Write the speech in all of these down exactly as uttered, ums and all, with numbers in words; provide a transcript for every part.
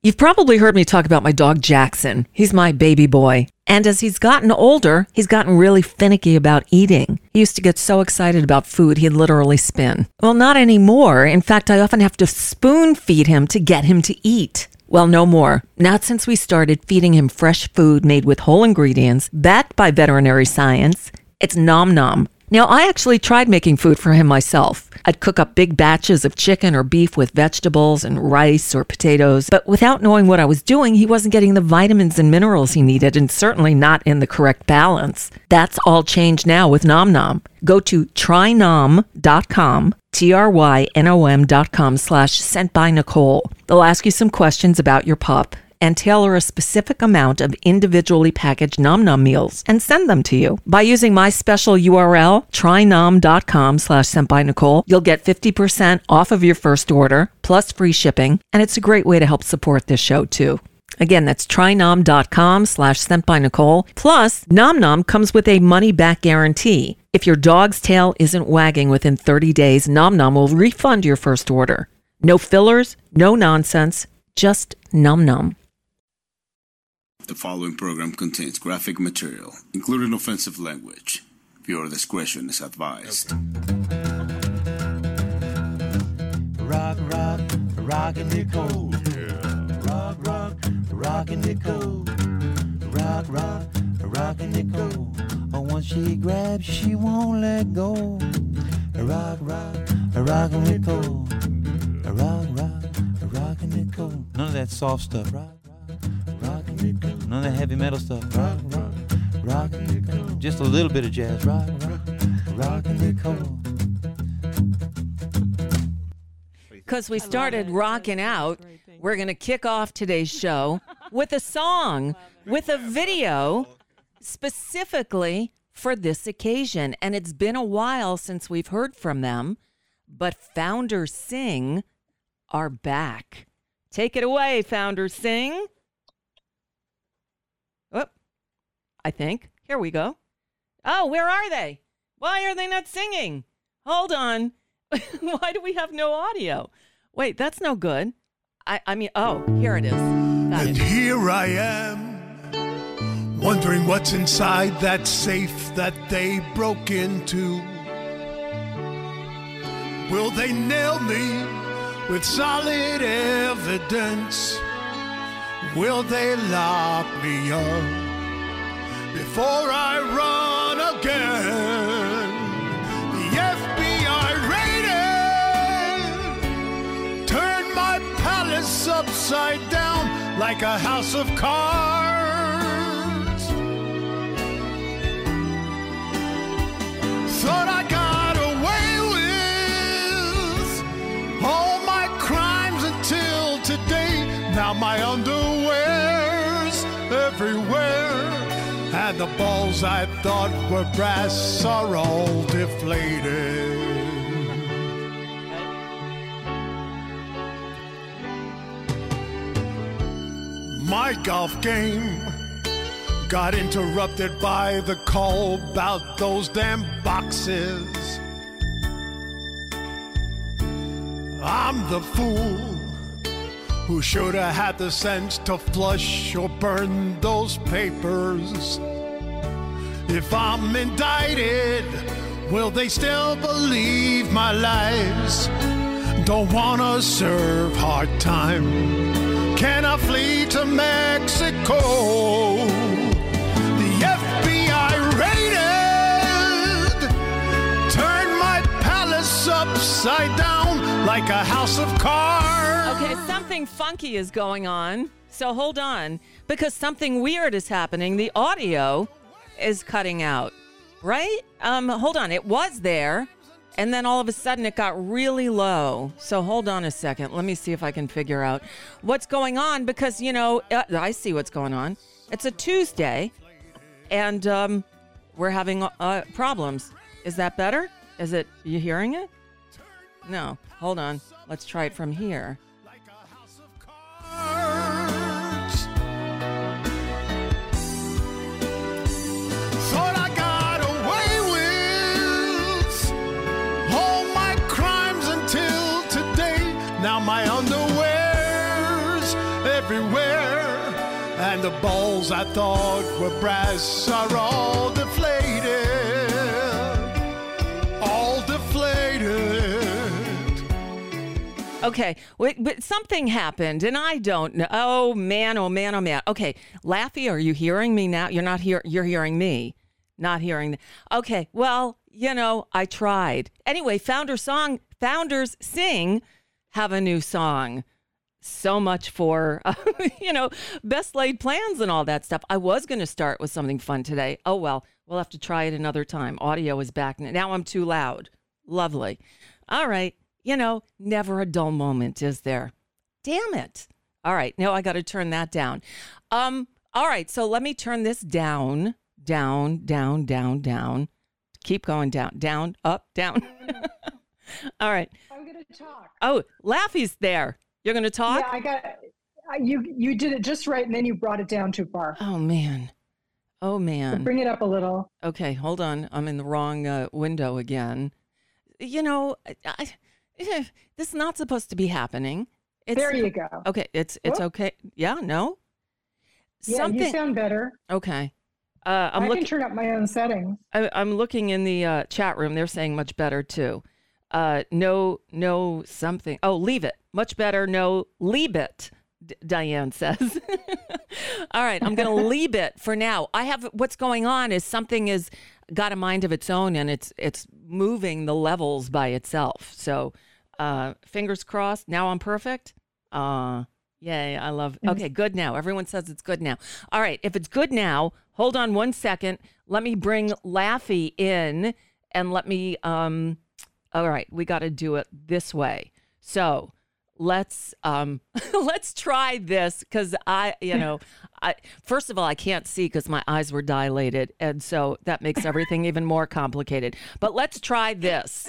You've probably heard me talk about my dog Jackson. He's my baby boy. And as he's gotten older, he's gotten really finicky about eating. He used to get so excited about food, he'd literally spin. Well, not anymore. In fact, I often have to spoon feed him to get him to eat. Well, no more. Not since we started feeding him fresh food made with whole ingredients, backed by veterinary science. It's Nom Nom. Now, I actually tried making food for him myself. I'd cook up big batches of chicken or beef with vegetables and rice or potatoes, but without knowing what I was doing, he wasn't getting the vitamins and minerals he needed, and certainly not in the correct balance. That's all changed now with Nom Nom. Go to try nom dot com, T R Y N O M dot com slash sent by Nicole. They'll ask you some questions about your pup and tailor a specific amount of individually packaged Nom Nom meals and send them to you. By using my special U R L, try nom dot com slash sent by Nicole, you'll get fifty percent off of your first order, plus free shipping, and it's a great way to help support this show too. Again, that's try nom dot com slash sent by Nicole. Plus, Nom Nom comes with a money-back guarantee. If your dog's tail isn't wagging within thirty days, Nom Nom will refund your first order. No fillers, no nonsense, just Nom Nom. The following program contains graphic material, including offensive language. Viewer discretion is advised. Rock, rock, rockin' Nicole. Rock, rock, rockin' Nicole. Rock, rock, rockin' Nicole. Oh, once she grabs, she won't let go. Rock, rock, rockin' Nicole. Rock, rock, rockin' Nicole. None of that soft stuff. Rock, rockin' Nicole. None of that heavy metal stuff. Rock, rock, rockin' Nicole. Just a little bit of jazz. Rock, rock, rockin' Nicole. Because we started rocking out, we're going to kick off today's show with a song, with a video specifically for this occasion. And it's been a while since we've heard from them, but Founder Sing are back. Take it away, Founder Sing. Oh, I think. Here we go. Oh, where are they? Why are they not singing? Hold on. Why do we have no audio? Wait, that's no good. I, I mean, oh, here it is. Got and it. Here I am, wondering what's inside that safe that they broke into. Will they nail me with solid evidence? Will they lock me up before I run again? The F B I raided, turned my palace upside down like a house of cards. Thought I got away with all my crimes until today. Now my underwear's everywhere, and the balls I thought were brass are all deflated. My golf game got interrupted by the call about those damn boxes. I'm the fool who should have had the sense to flush or burn those papers. If I'm indicted, will they still believe my lies? Don't wanna serve hard time. Can I flee to Mexico? The F B I raided, turned my palace upside down like a house of cards. Okay, something funky is going on, so hold on, because something weird is happening. The audio is cutting out, right? Um, hold on, it was there, and then all of a sudden it got really low. So hold on a second. Let me see if I can figure out what's going on, because, you know, I see what's going on. It's a Tuesday, and um, we're having uh, problems. Is that better? Is it, you hearing it? No, hold on. Let's try it from here. Thought I got away with all my crimes until today. Now my underwear's everywhere, everywhere. And the balls I thought were brass are all deflated. All deflated. Okay, wait, but something happened, and I don't know. Oh, man, oh, man, oh, man. Okay, Laffy, are you hearing me now? You're not here. You're hearing me, not hearing. The, okay, well, you know, I tried. Anyway, Founders Song, Founders Sing have a new song. So much for, uh, you know, best laid plans and all that stuff. I was going to start with something fun today. Oh, well, we'll have to try it another time. Audio is back. Now I'm too loud. Lovely. All right. You know, never a dull moment, is there? Damn it. All right. Now I got to turn that down. Um. All right. So let me turn this down, down, down, down, down. Keep going down, down, up, down. All right. I'm going to talk. Oh, Laffy's there. You're going to talk? Yeah, I got you. You did it just right, and then you brought it down too far. Oh, man. Oh, man. So bring it up a little. Okay, hold on. I'm in the wrong uh, window again. You know, I, I, this is not supposed to be happening. It's, there you go. Okay, it's it's Whoop. okay. Yeah, no? Yeah, Something. you sound better. Okay. Uh, I'm I looking. can turn up my own settings. I, I'm looking in the uh, chat room. They're saying much better, too. Uh, no, no, something. Oh, leave it. Much better. No, leave it, D- Diane says. All right, I'm going to leave it for now. I have what's going on is something has got a mind of its own, and it's it's moving the levels by itself. So, uh, fingers crossed. Now I'm perfect. Uh, yay! I love. Okay, good now. Everyone says it's good now. All right, if it's good now, hold on one second. Let me bring Laffy in, and let me. Um, all right, we got to do it this way. So. Let's um, let's try this because I, you know, I first of all I can't see because my eyes were dilated, and so that makes everything even more complicated. But let's try this.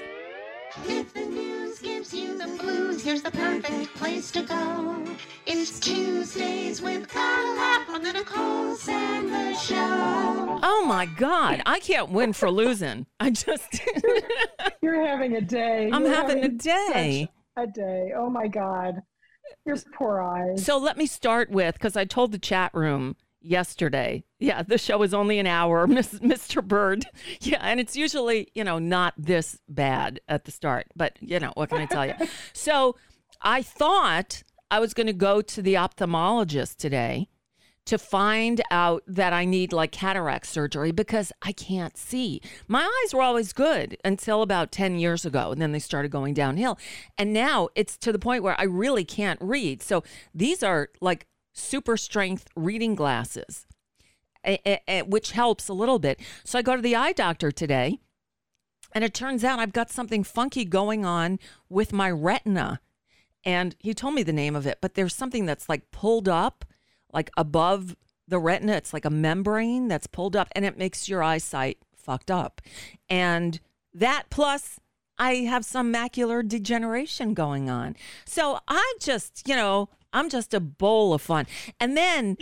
If the news gives you the blues, here's the perfect place to go. It's Tuesdays with Carla Laff on the Nicole Sandler Show. Oh my God, I can't win for losing. I just You're having a day. I'm You're having a day. such A day. Oh my God. Your poor eyes. So let me start with, because I told the chat room yesterday, yeah, the show is only an hour, Miss, Mister Bird. Yeah, and it's usually, you know, not this bad at the start, but, you know, what can I tell you? So I thought I was going to go to the ophthalmologist today to find out that I need like cataract surgery because I can't see. My eyes were always good until about ten years ago, and then they started going downhill. And now it's to the point where I really can't read. So these are like super strength reading glasses, a- a- a- which helps a little bit. So I go to the eye doctor today, and it turns out I've got something funky going on with my retina. And he told me the name of it, but there's something that's like pulled up like above the retina. It's like a membrane that's pulled up, and it makes your eyesight fucked up. And that plus I have some macular degeneration going on. So I just, you know, I'm just a bowl of fun. And then,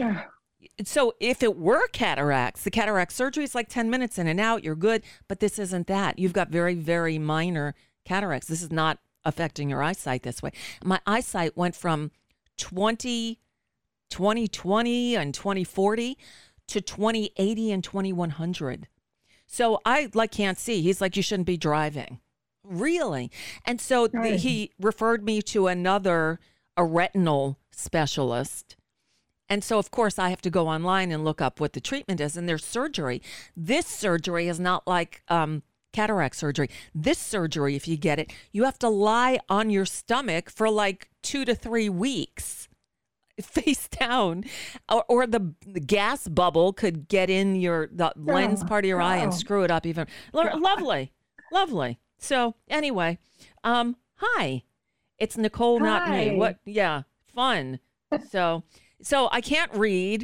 so if it were cataracts, the cataract surgery is like ten minutes in and out, you're good. But this isn't that. You've got very, very minor cataracts. This is not affecting your eyesight this way. My eyesight went from twenty twenty and twenty forty to twenty eighty and twenty-one hundred. So I like can't see. He's like, you shouldn't be driving. Really? And so th- he referred me to another, a retinal specialist. And so, of course, I have to go online and look up what the treatment is, and there's surgery. This surgery is not like um, cataract surgery. This surgery, if you get it, you have to lie on your stomach for like two to three weeks. Face down, or, or the, the gas bubble could get in your the lens part of your oh. eye and screw it up even. Lo- lovely, lovely. So anyway, um, hi, it's Nicole, hi. not me. What? Yeah, fun. So, so I can't read.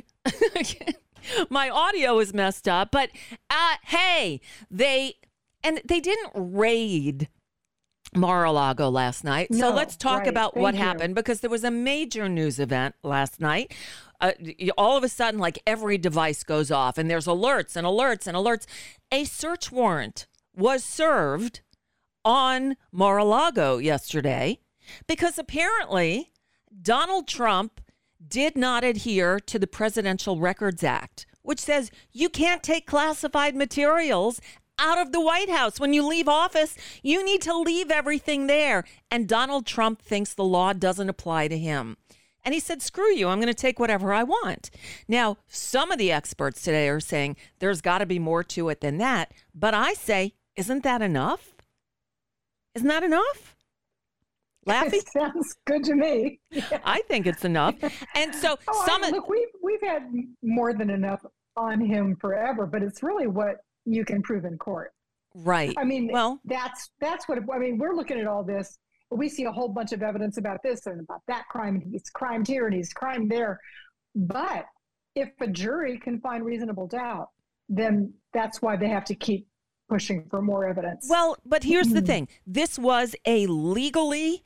My audio is messed up, but uh, hey, they and they didn't raid Mar-a-Lago last night. So no, let's talk right. about Thank what you. happened, because there was a major news event last night. Uh, all of a sudden, like every device goes off and there's alerts and alerts and alerts. A search warrant was served on Mar-a-Lago yesterday because apparently Donald Trump did not adhere to the Presidential Records Act, which says you can't take classified materials out of the White House. When you leave office, you need to leave everything there. And Donald Trump thinks the law doesn't apply to him. And he said, screw you, I'm going to take whatever I want. Now, some of the experts today are saying there's got to be more to it than that. But I say, isn't that enough? Isn't that enough? Laffy? It sounds good to me. Yeah. I think it's enough. And so oh, some I, of look, we've we've had more than enough on him forever, but it's really what you can prove in court. right. I mean, well, that's that's what I mean. We're looking at all this. We see a whole bunch of evidence about this and about that crime, and he's crimed here and he's crimed there. But if a jury can find reasonable doubt, then that's why they have to keep pushing for more evidence. well, but here's the thing. This was a legally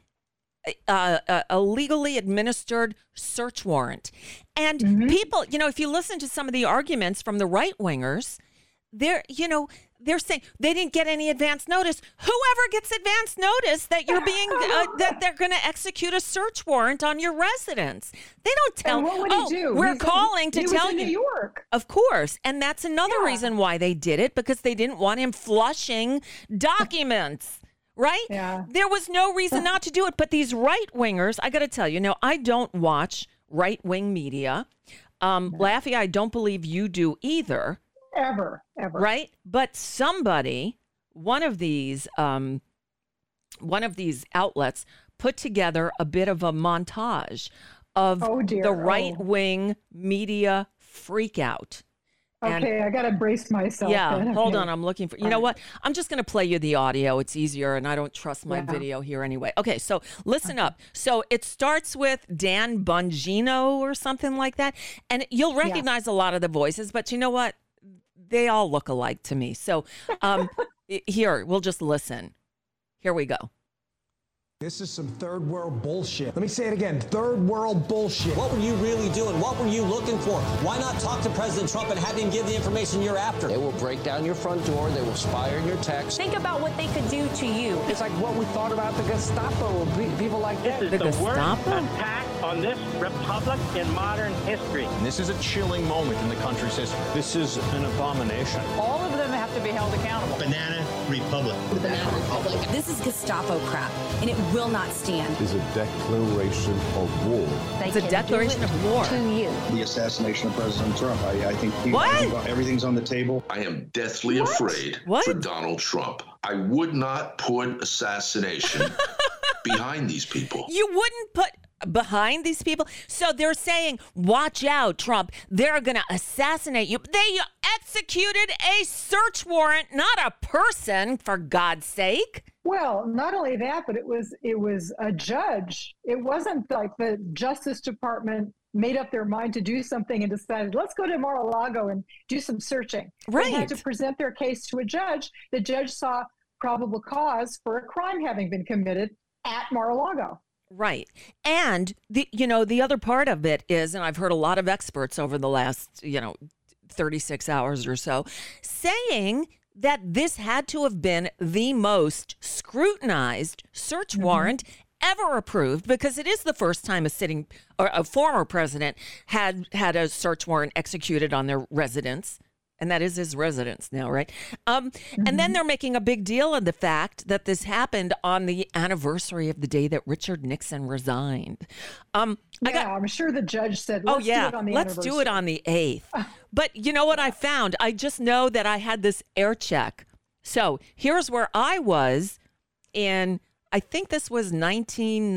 uh, a, a legally administered search warrant. And people, you know, if you listen to some of the arguments from the right wingers, they're, you know, they're saying they didn't get any advance notice. Whoever gets advance notice that you're being, uh, that they're going to execute a search warrant on your residence. They don't tell, and what would oh, he do? we're He's- calling to he was tell in you. New York. Of course. And that's another Yeah. reason why they did it, because they didn't want him flushing documents. Right? Yeah. There was no reason not to do it. But these right wingers, I got to tell you, now, I don't watch right wing media. Um, Laffy, I don't believe you do either. Ever, ever. Right? But somebody, one of these, um, one of these outlets put together a bit of a montage of Oh, dear. the Oh. right wing media freakout. And- Okay, I got to brace myself. Yeah, then. hold Okay. on. I'm looking for, you know what? I'm just going to play you the audio. It's easier, and I don't trust my Yeah. video here anyway. Okay, so listen up. So it starts with Dan Bongino or something like that. And you'll recognize a lot of the voices, but you know what? They all look alike to me. So um, here, we'll just listen. Here we go. This is some third world bullshit. Let me say it again. Third world bullshit. What were you really doing? What were you looking for? Why not talk to President Trump and have him give the information you're after? They will break down your front door. They will spy on your texts. Think about what they could do to you. It's like what we thought about the Gestapo. Pe- People like that. This is The the, worst Gestapo? attack on this republic in modern history. And this is a chilling moment in the country's history. This is an abomination. All of them have to be held accountable. Banana Republic. The Banana Republic. This is Gestapo crap, and it will not stand. Is a declaration of war. It's a declaration of war. To you. The assassination of President Trump. I, I think people, What? I think everything's on the table. I am deathly What? afraid What? for Donald Trump. I would not put assassination behind these people. You wouldn't put behind these people. So they're saying, watch out, Trump. They're going to assassinate you. They executed a search warrant, not a person, for God's sake. Well, not only that, but it was it was a judge. It wasn't like the Justice Department made up their mind to do something and decided, let's go to Mar-a-Lago and do some searching. They had Right. to present their case to a judge. The judge saw probable cause for a crime having been committed at Mar-a-Lago. Right. And the you know, the other part of it is, and I've heard a lot of experts over the last, you know, thirty-six hours or so saying that this had to have been the most scrutinized search warrant ever approved, because it is the first time a sitting or a former president had had a search warrant executed on their residence. And that is his residence now, right? Um, And then they're making a big deal of the fact that this happened on the anniversary of the day that Richard Nixon resigned. Um, I yeah, got, I'm sure the judge said, oh let's yeah, do it on the let's do it anniversary. on the eighth. But you know what I found? I just know that I had this air check. So here's where I was in, I think this was nineteen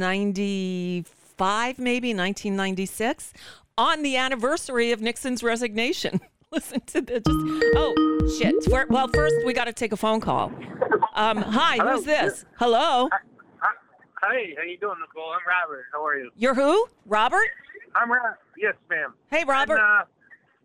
ninety-five, maybe nineteen ninety-six, on the anniversary of Nixon's resignation. Listen to this. Just, oh, shit. We're, well, first, we got to take a phone call. Um, hi, Hello. who's this? Hello? Hey, how you doing, Nicole? I'm Robert. How are you? You're who? Robert? I'm Robert. Yes, ma'am. Hey, Robert. And, uh,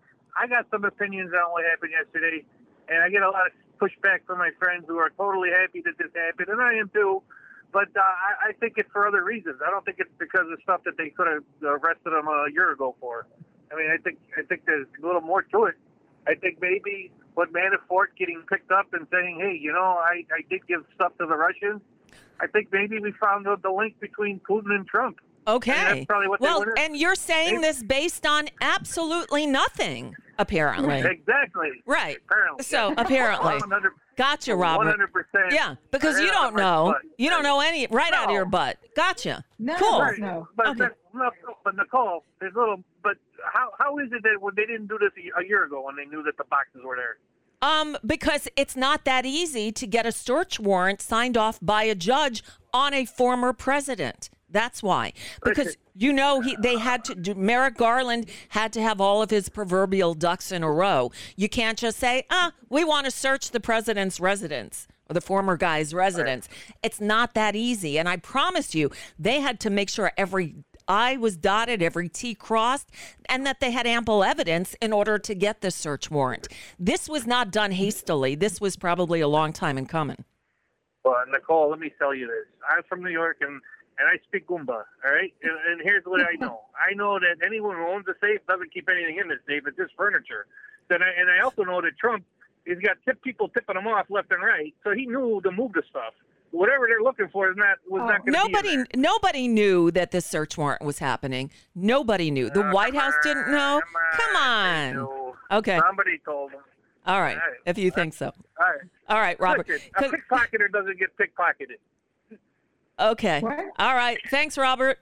I got some opinions on what happened yesterday, and I get a lot of pushback from my friends who are totally happy that this happened, and I am too. But uh, I, I think it's for other reasons. I don't think it's because of stuff that they could have arrested him a year ago for. I mean, I think I think there's a little more to it. I think maybe what Manafort getting picked up and saying, hey, you know, I, I did give stuff to the Russians. I think maybe we found the, the link between Putin and Trump. Okay. I mean, that's probably what well, they would and you're saying they, this based on absolutely nothing, apparently. Exactly. Right. Apparently. So apparently. one hundred Gotcha, Robert. one hundred percent. Yeah, because you don't know. You don't know any right no. out of your butt. Gotcha. No, cool. Right. No. But, Okay. that, no, but Nicole, there's little. But how how is it that when they didn't do this a, a year ago when they knew that the boxes were there? Um, because it's not that easy to get a search warrant signed off by a judge on a former president. That's why. Because you know he they had to do Merrick Garland had to have all of his proverbial ducks in a row. You can't just say, "Ah, we want to search the president's residence." Or the former guy's residence. Right. It's not that easy. And I promise you, they had to make sure every I was dotted, every T crossed, and that they had ample evidence in order to get this search warrant. This was not done hastily. This was probably a long time in coming. Well, Nicole, let me tell you this. I'm from New York, and, and I speak Goomba, all right? And, and here's what I know. I know that anyone who owns a safe doesn't keep anything in the safe. It's just furniture. Then I, and I also know that Trump, he's got tip people tipping him off left and right, so he knew to move the stuff. Whatever they're looking for is not was oh. not going to be nobody. in there. Nobody knew that this search warrant was happening. Nobody knew. The uh, White House on, didn't know. Come on. Come on. Okay. Somebody told them. All right. All right. If you think so. All right. All right, Robert. Listen, a pickpocketer doesn't get pickpocketed. Okay. What? All right. Thanks, Robert.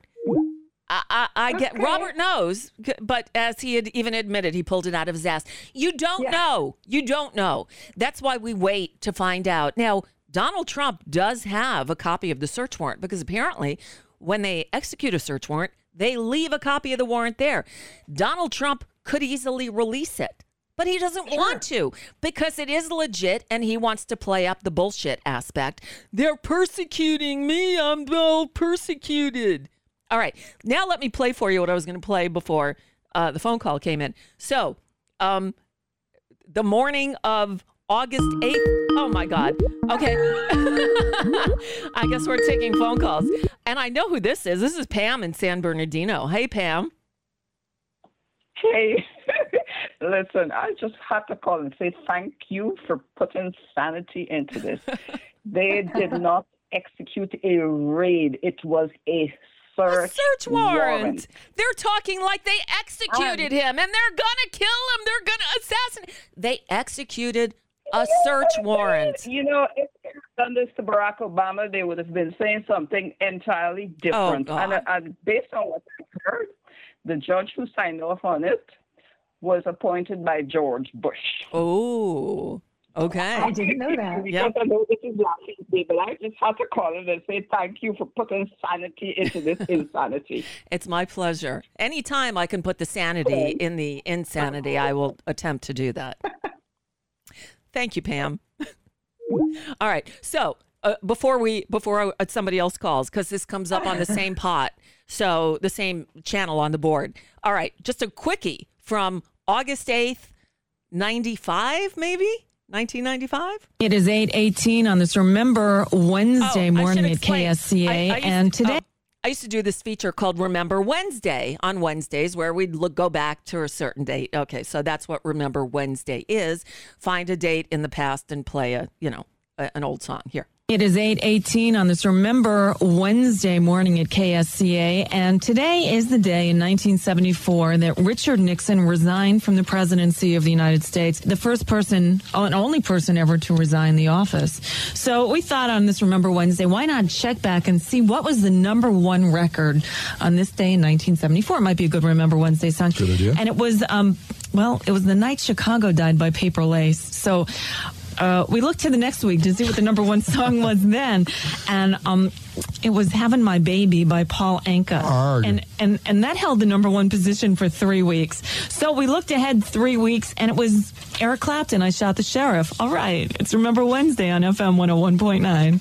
I, I, I get okay. Robert knows, but as he had even admitted, he pulled it out of his ass. You don't yeah. know. You don't know. That's why we wait to find out. Now, Donald Trump does have a copy of the search warrant because apparently when they execute a search warrant, they leave a copy of the warrant there. Donald Trump could easily release it, but he doesn't sure. want to because it is legit and he wants to play up the bullshit aspect. They're persecuting me. I'm all persecuted. All right. Now let me play for you what I was going to play before uh, the phone call came in. So um, the morning of August eighth. Oh, my God. Okay. I guess we're taking phone calls. And I know who this is. This is Pam in San Bernardino. Hey, Pam. Hey. Listen, I just had to call and say thank you for putting sanity into this. They did not execute a raid. It was a search, a search warrant. warrant. They're talking like they executed um, him and they're going to kill him. They're going to assassinate. They executed a search warrant. You know, if they had done this to Barack Obama, they would have been saying something entirely different. Oh, and, and based on what I heard, the judge who signed off on it was appointed by George Bush. Oh, okay. I didn't know that. Because yep. I know this is laughing day, but I just had to call it and say thank you for putting sanity into this insanity. It's my pleasure. Anytime I can put the sanity in the insanity, I will attempt to do that. Thank you, Pam. All right. So uh, before we before uh, somebody else calls, because this comes up on the same pot, so the same channel on the board. All right. Just a quickie from August eighth, ninety-five, maybe nineteen ninety-five. It is eight eighteen on this Remember Wednesday oh, morning at K S C A, I, I and to, today. Oh, I used to do this feature called Remember Wednesday on Wednesdays where we'd look, go back to a certain date. Okay, so that's what Remember Wednesday is. Find a date in the past and play a, you know, a, an old song. Here. It is eight eighteen on this Remember Wednesday morning at K S C A, and today is the day in nineteen seventy-four that Richard Nixon resigned from the presidency of the United States, the first person, and only person ever to resign the office. So we thought on this Remember Wednesday, why not check back and see what was the number one record on this day in nineteen seventy-four? It might be a good Remember Wednesday song. Good idea. And it was, um, well, it was the night Chicago died by Paper Lace. So Uh, we looked to the next week to see what the number one song was then, and um, it was "Having My Baby" by Paul Anka, Arg. and and and that held the number one position for three weeks. So we looked ahead three weeks, and it was Eric Clapton, "I Shot the Sheriff." All right, it's Remember Wednesday on F M one oh one point nine.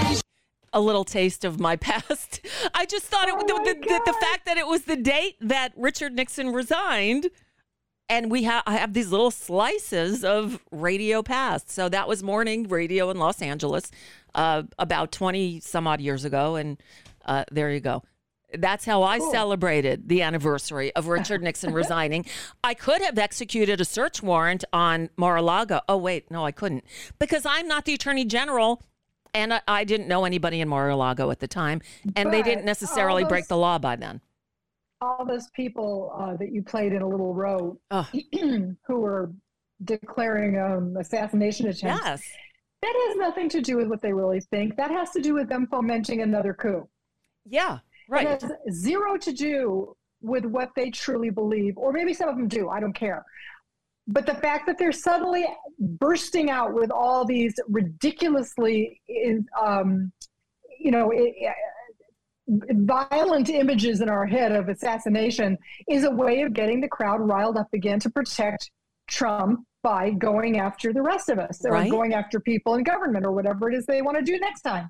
A little taste of my past. I just thought it, oh the, the, the, the fact that it was the date that Richard Nixon resigned. And we have I have these little slices of radio past. So that was morning radio in Los Angeles uh, about twenty some odd years ago. And uh, there you go. That's how I cool. celebrated the anniversary of Richard Nixon resigning. I could have executed a search warrant on Mar-a-Lago. Oh, wait, no, I couldn't. Because I'm not the attorney general And I, I didn't know anybody in Mar-a-Lago at the time, and But they didn't necessarily all break those- the law by then. All those people uh, that you played in a little row who were declaring um, assassination attempts. Yes. That has nothing to do with what they really think. That has to do with them fomenting another coup. Yeah, right. It has zero to do with what they truly believe, or maybe some of them do. I don't care. But the fact that they're suddenly bursting out with all these ridiculously, um, you know, violent images in our head of assassination is a way of getting the crowd riled up again to protect Trump by going after the rest of us, or Right. going after people in government, or whatever it is they want to do next time.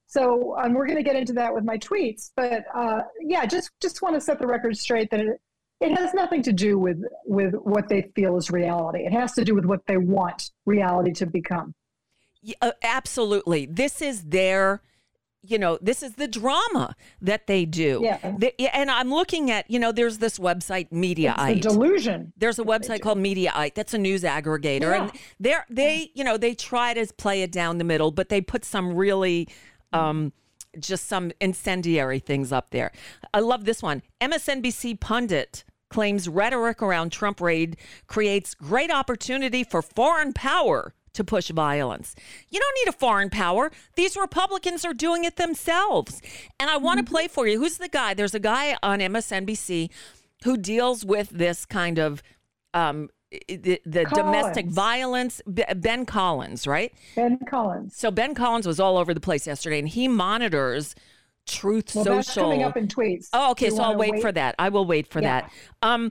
So um, we're going to get into that with my tweets, but uh, yeah, just just want to set the record straight that it, it has nothing to do with with what they feel is reality. It has to do with what they want reality to become. Yeah, uh, absolutely. This is their, you know, this is the drama that they do. Yeah. They- and I'm looking at, you know, there's this website, Mediaite. It's a delusion. There's a website called Mediaite. That's a news aggregator. Yeah. And they're, they, you know, they try to play it down the middle, but they put some really, um, just some incendiary things up there. I love this one. M S N B C pundit claims rhetoric around Trump raid creates great opportunity for foreign power to push violence. You don't need a foreign power. These Republicans are doing it themselves. And I want to play for you. Who's the guy? There's a guy on M S N B C who deals with this kind of um, the, the domestic violence. B- Ben Collins, right? Ben Collins. So Ben Collins was all over the place yesterday, and he monitors Truth Well, Social. that's coming up in tweets. Oh, okay. Do you So I'll wanna wait, wait? for that. I will wait for Yeah. that. Um,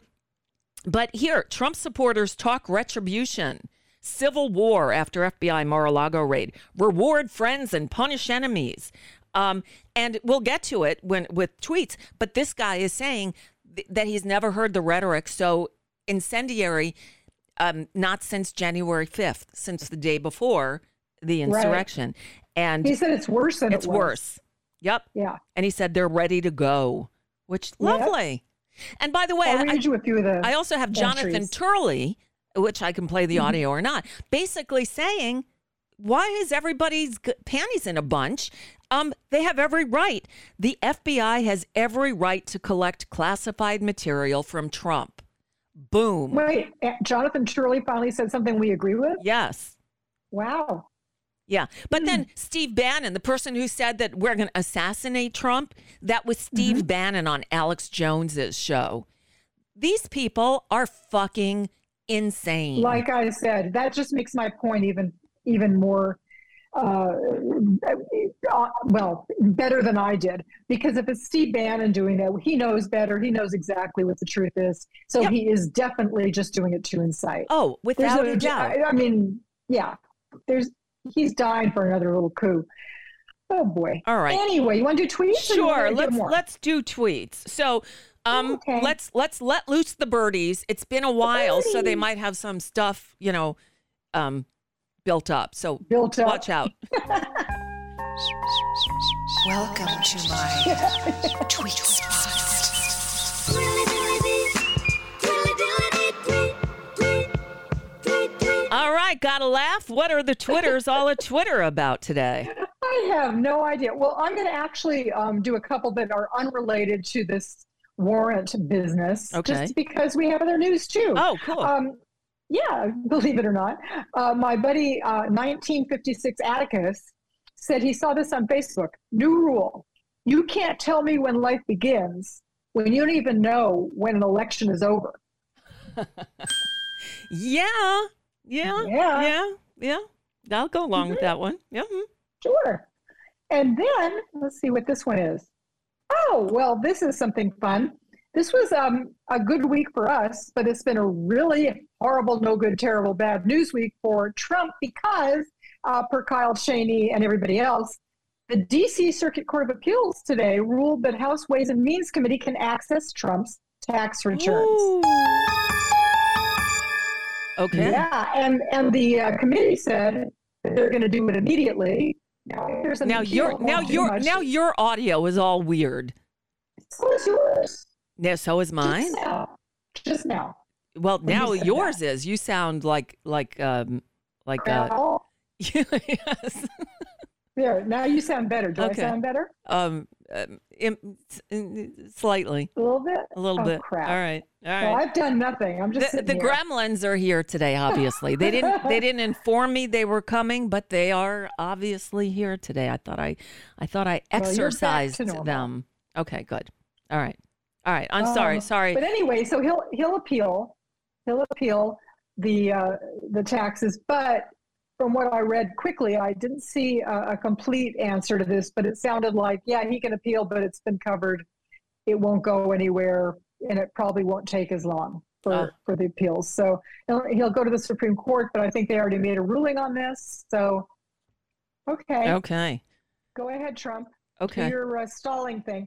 but here, Trump supporters talk retribution, civil war after F B I Mar-a-Lago raid, reward friends and punish enemies. Um, and we'll get to it when with tweets. But this guy is saying th- that he's never heard the rhetoric so incendiary, um, not since January fifth, since the day before the insurrection. And He said it's worse than it's it was. worse. Yep. Yeah. And he said they're ready to go, which lovely. And by the way, I'll I, read you a few of the I also have Jonathan entries. Turley, which I can play the Mhm. audio or not, basically saying, why is everybody's g- panties in a bunch? Um, they have every right. The F B I has every right to collect classified material from Trump. Boom. Wait, eh, Jonathan Turley finally said something we agree with? Yes. Wow. Yeah. But Hmm. then Steve Bannon, the person who said that we're going to assassinate Trump, that was Steve Mm-hmm. Bannon on Alex Jones's show. These people are fucking insane. Like I said, that just makes my point even even more, uh, uh, well, better than I did. Because if it's Steve Bannon doing that, he knows better. He knows exactly what the truth is. So he is definitely just doing it to incite. Oh, without There's a doubt. I, I mean, yeah, there's he's dying for another little coup. Oh boy. All right. Anyway, you want to do tweets? or you Sure, wanna do let's more? let's do tweets. So, um, Okay. let's let's let loose the birdies. It's been a while, so they might have some stuff, you know, um, built up. So built up. watch out. Welcome to my tweet spot. All right, gotta laugh. What are the Twitters all a Twitter about today? I have no idea. Well, I'm going to actually um, do a couple that are unrelated to this warrant business, Okay. just because we have other news too. Oh, cool. Um, yeah, believe it or not. Uh, my buddy, uh, nineteen fifty-six Atticus, said he saw this on Facebook. New rule. You can't tell me when life begins when you don't even know when an election is over. Yeah, yeah, Yeah. yeah, yeah. I'll go along with that one. Yeah. mhm. Sure. And then let's see what this one is. Oh, well, this is something fun. This was um, a good week for us, but it's been a really horrible, no good, terrible, bad news week for Trump because, uh, per Kyle Cheney and everybody else, the D C Circuit Court of Appeals today ruled that House Ways and Means Committee can access Trump's tax returns. Okay. Yeah, and, and the uh, committee said that they're going to do it immediately. Now, if there's an Now appeal, your it now won't do your much. now your audio is all weird. So is yours. Yeah, so is mine. Just now. Just now. Well, When you now said yours is. You sound like like um like uh Well, yes. There, now you sound better. Do Okay. I sound better? Um, um, im- slightly. A little bit? A little Oh, bit. crap. All right. All right. Well, I've done nothing. I'm just the, sitting the here. gremlins are here today, obviously. They didn't they didn't inform me they were coming, but they are obviously here today. I thought I I thought I Well, you're back to exercised normal. them. Okay, good. All right. All right. I'm sorry. Um, Sorry. But anyway, so he'll he'll appeal. He'll appeal the uh, the taxes, but from what I read quickly, I didn't see a, a complete answer to this, but it sounded like, yeah, he can appeal, but it's been covered. It won't go anywhere, and it probably won't take as long for, Oh. for the appeals. So he'll, he'll go to the Supreme Court, but I think they already made a ruling on this. So, okay. Okay. Go ahead, Trump. Okay. Do your uh, stalling thing.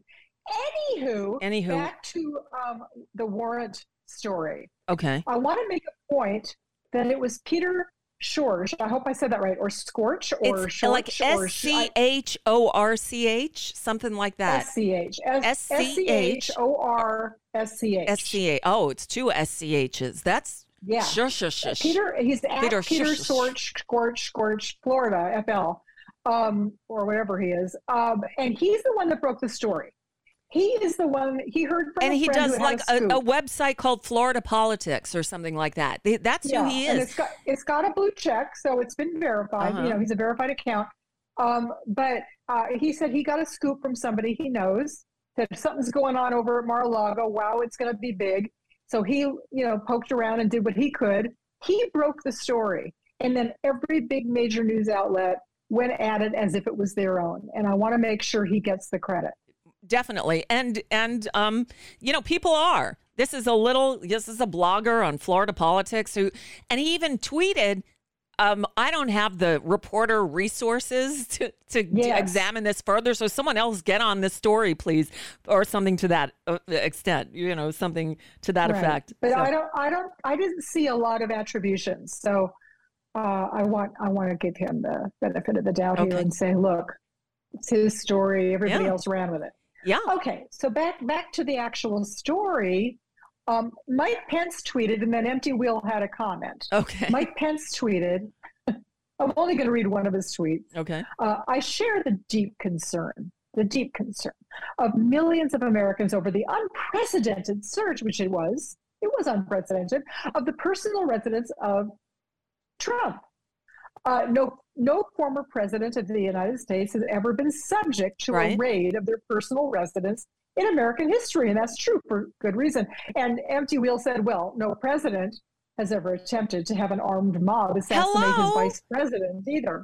Anywho, Anywho. back to um, the warrant story. Okay. I want to make a point that it was Peter Schorsch. I hope I said that right, or Scorch, or It's like Schorch, or S C H O R C H, something like that. S C H. S S C H O R S C H. S C H. Oh, it's two S C H's. That's Yeah. shush, shush, shush. Peter, he's at Peter Peter, Schusch. Scorch, Scorch, Scorch, Florida, F L, um, or whatever he is. Um, and he's the one that broke the story. He is the one, he heard from And a he friend does who had like a, scoop. a website called Florida Politics or something like that. They- That's Yeah, who he and is. it's got it's got a blue check, so it's been verified. Uh-huh. You know, he's a verified account. Um, but uh, he said he got a scoop from somebody he knows that something's going on over at Mar-a-Lago. Wow, it's going to be big. So he, you know, poked around and did what he could. He broke the story, and then every big major news outlet went at it as if it was their own. And I want to make sure he gets the credit. Definitely. And, and um, you know, people are. This is a little, this is a blogger on Florida Politics who, and he even tweeted, um, I don't have the reporter resources to, to, to Yes. examine this further. So someone else get on this story, please, or something to that uh, extent, you know, something to that Right. effect. But So- I don't, I don't, I didn't see a lot of attributions. So uh, I want, I want to give him the benefit of the doubt Okay. here and say, look, it's his story. Everybody Yeah. else ran with it. Yeah. Okay. So back, back to the actual story. Um, Mike Pence tweeted, and then Empty Wheel had a comment. Okay. Mike Pence tweeted. I'm only going to read one of his tweets. Okay. Uh, I share the deep concern, the deep concern of millions of Americans over the unprecedented surge, which it was, it was unprecedented, of the personal residence of Trump. Uh, no, no former president of the United States has ever been subject to Right. a raid of their personal residence in American history, and that's true for good reason. And Empty Wheel said, well, no president has ever attempted to have an armed mob assassinate his Hello? vice president either.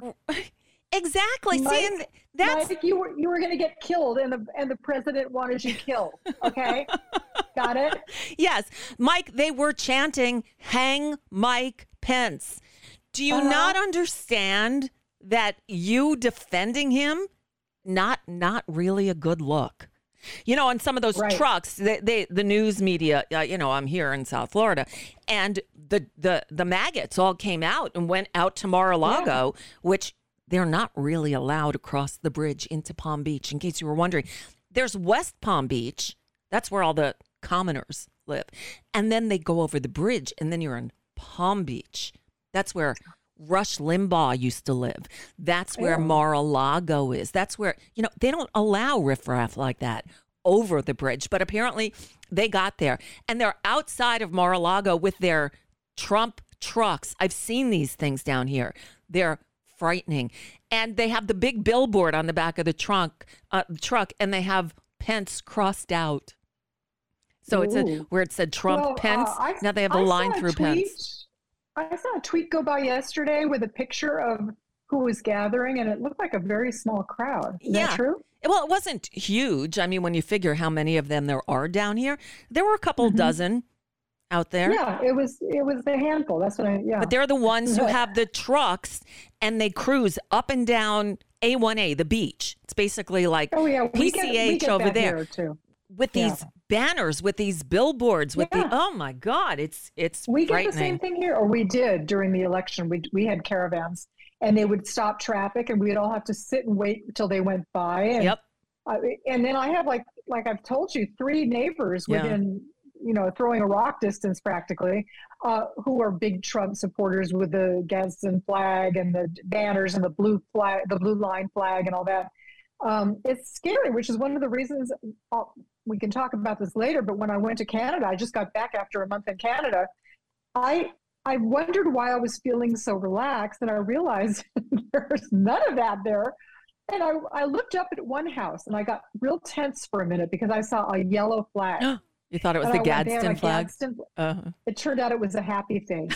Exactly. See, Mike, and that's Mike, you were you were going to get killed, and the and the president wanted you killed. Okay, got it. yes, Mike. They were chanting, "Hang Mike Pence." Do you Uh-huh. not understand that you defending him, not not really a good look? You know, on some of those Right. trucks, they, they the news media. Uh, you know, I'm here in South Florida, and the the the maggots all came out and went out to Mar-a-Lago, which they're not really allowed across the bridge into Palm Beach. In case you were wondering, there's West Palm Beach. That's where all the commoners live, and then they go over the bridge, and then you're in Palm Beach. That's where Rush Limbaugh used to live. That's where Yeah. Mar-a-Lago is. That's where, you know, they don't allow riffraff like that over the bridge. But apparently they got there. And they're outside of Mar-a-Lago with their Trump trucks. I've seen these things down here. They're frightening. And they have the big billboard on the back of the trunk, uh, truck, and they have Pence crossed out. So it's a, Ooh. where it said Trump, Well, Pence. uh, I- now they have a I line saw a through tweet- Pence. I saw a tweet go by yesterday with a picture of who was gathering, and it looked like a very small crowd. Is Yeah. that true? Well, it wasn't huge. I mean, when you figure how many of them there are down here, there were a couple dozen out there. Mm-hmm. Yeah, it was it was a handful. That's what I yeah. But they're the ones who Yeah. have the trucks and they cruise up and down A one A, the beach. It's basically like Oh yeah, we P C H get, we get over that there here too. with Yeah. these banners, with these billboards, with Yeah. the oh my God, it's it's We get frightening. the same thing here, or we did during the election. We we had caravans, and they would stop traffic, and we'd all have to sit and wait until they went by. And, Yep. uh, and then I have like like I've told you, three neighbors Yeah. within you know, throwing a rock distance practically, uh, who are big Trump supporters with the Gadsden flag and the banners and the blue flag, the blue line flag and all that. Um, it's scary, which is one of the reasons uh, we can talk about this later. But when I went to Canada, I just got back after a month in Canada. I I wondered why I was feeling so relaxed, and I realized there's none of that there. And I, I looked up at one house, and I got real tense for a minute because I saw a yellow flag. You thought it was And the I went, Gadsden "Damn, a flag? Gadsden-" Uh-huh. It turned out it was a happy face.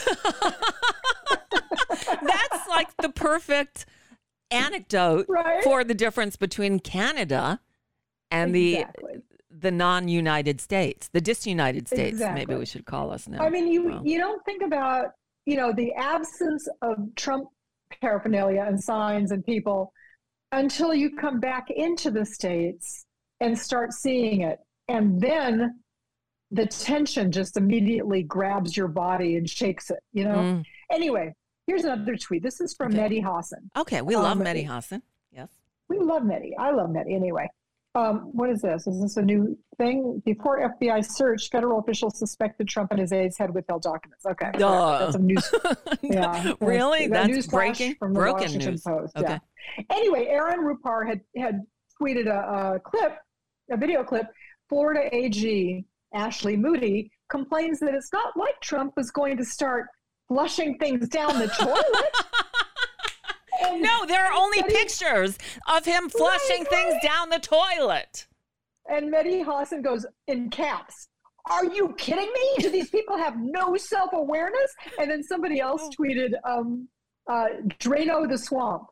That's like the perfect anecdote Right? for the difference between Canada and Exactly. the the non-United States, the disunited states, Exactly. maybe we should call us now. I mean, you Well, you don't think about, you know, the absence of Trump paraphernalia and signs and people until you come back into the States and start seeing it. And then the tension just immediately grabs your body and shakes it, you know? Mm. Anyway, here's another tweet. This is from Okay. Mehdi Hassan. okay, we love Um, Mehdi Hassan. Yes. We love Mehdi. I love Mehdi anyway. Um, what is this? Is this a new thing? Before F B I search, federal officials suspected Trump and his aides had withheld documents. Okay. Duh. That's some news. Yeah. Really? That That's news flash breaking? from the Broken Washington news. Post. Okay. Yeah. Anyway, Aaron Rupar had, had tweeted a, a clip, a video clip. Florida A G Ashley Moody complains that it's not like Trump was going to start flushing things down the toilet. And No, there are only Mehdi- pictures of him flushing Right, things right. down the toilet. And Mehdi Hassan goes in caps, "Are you kidding me? Do these people have no self-awareness?" And then somebody else Oh. tweeted, um, uh, Drano the swamp,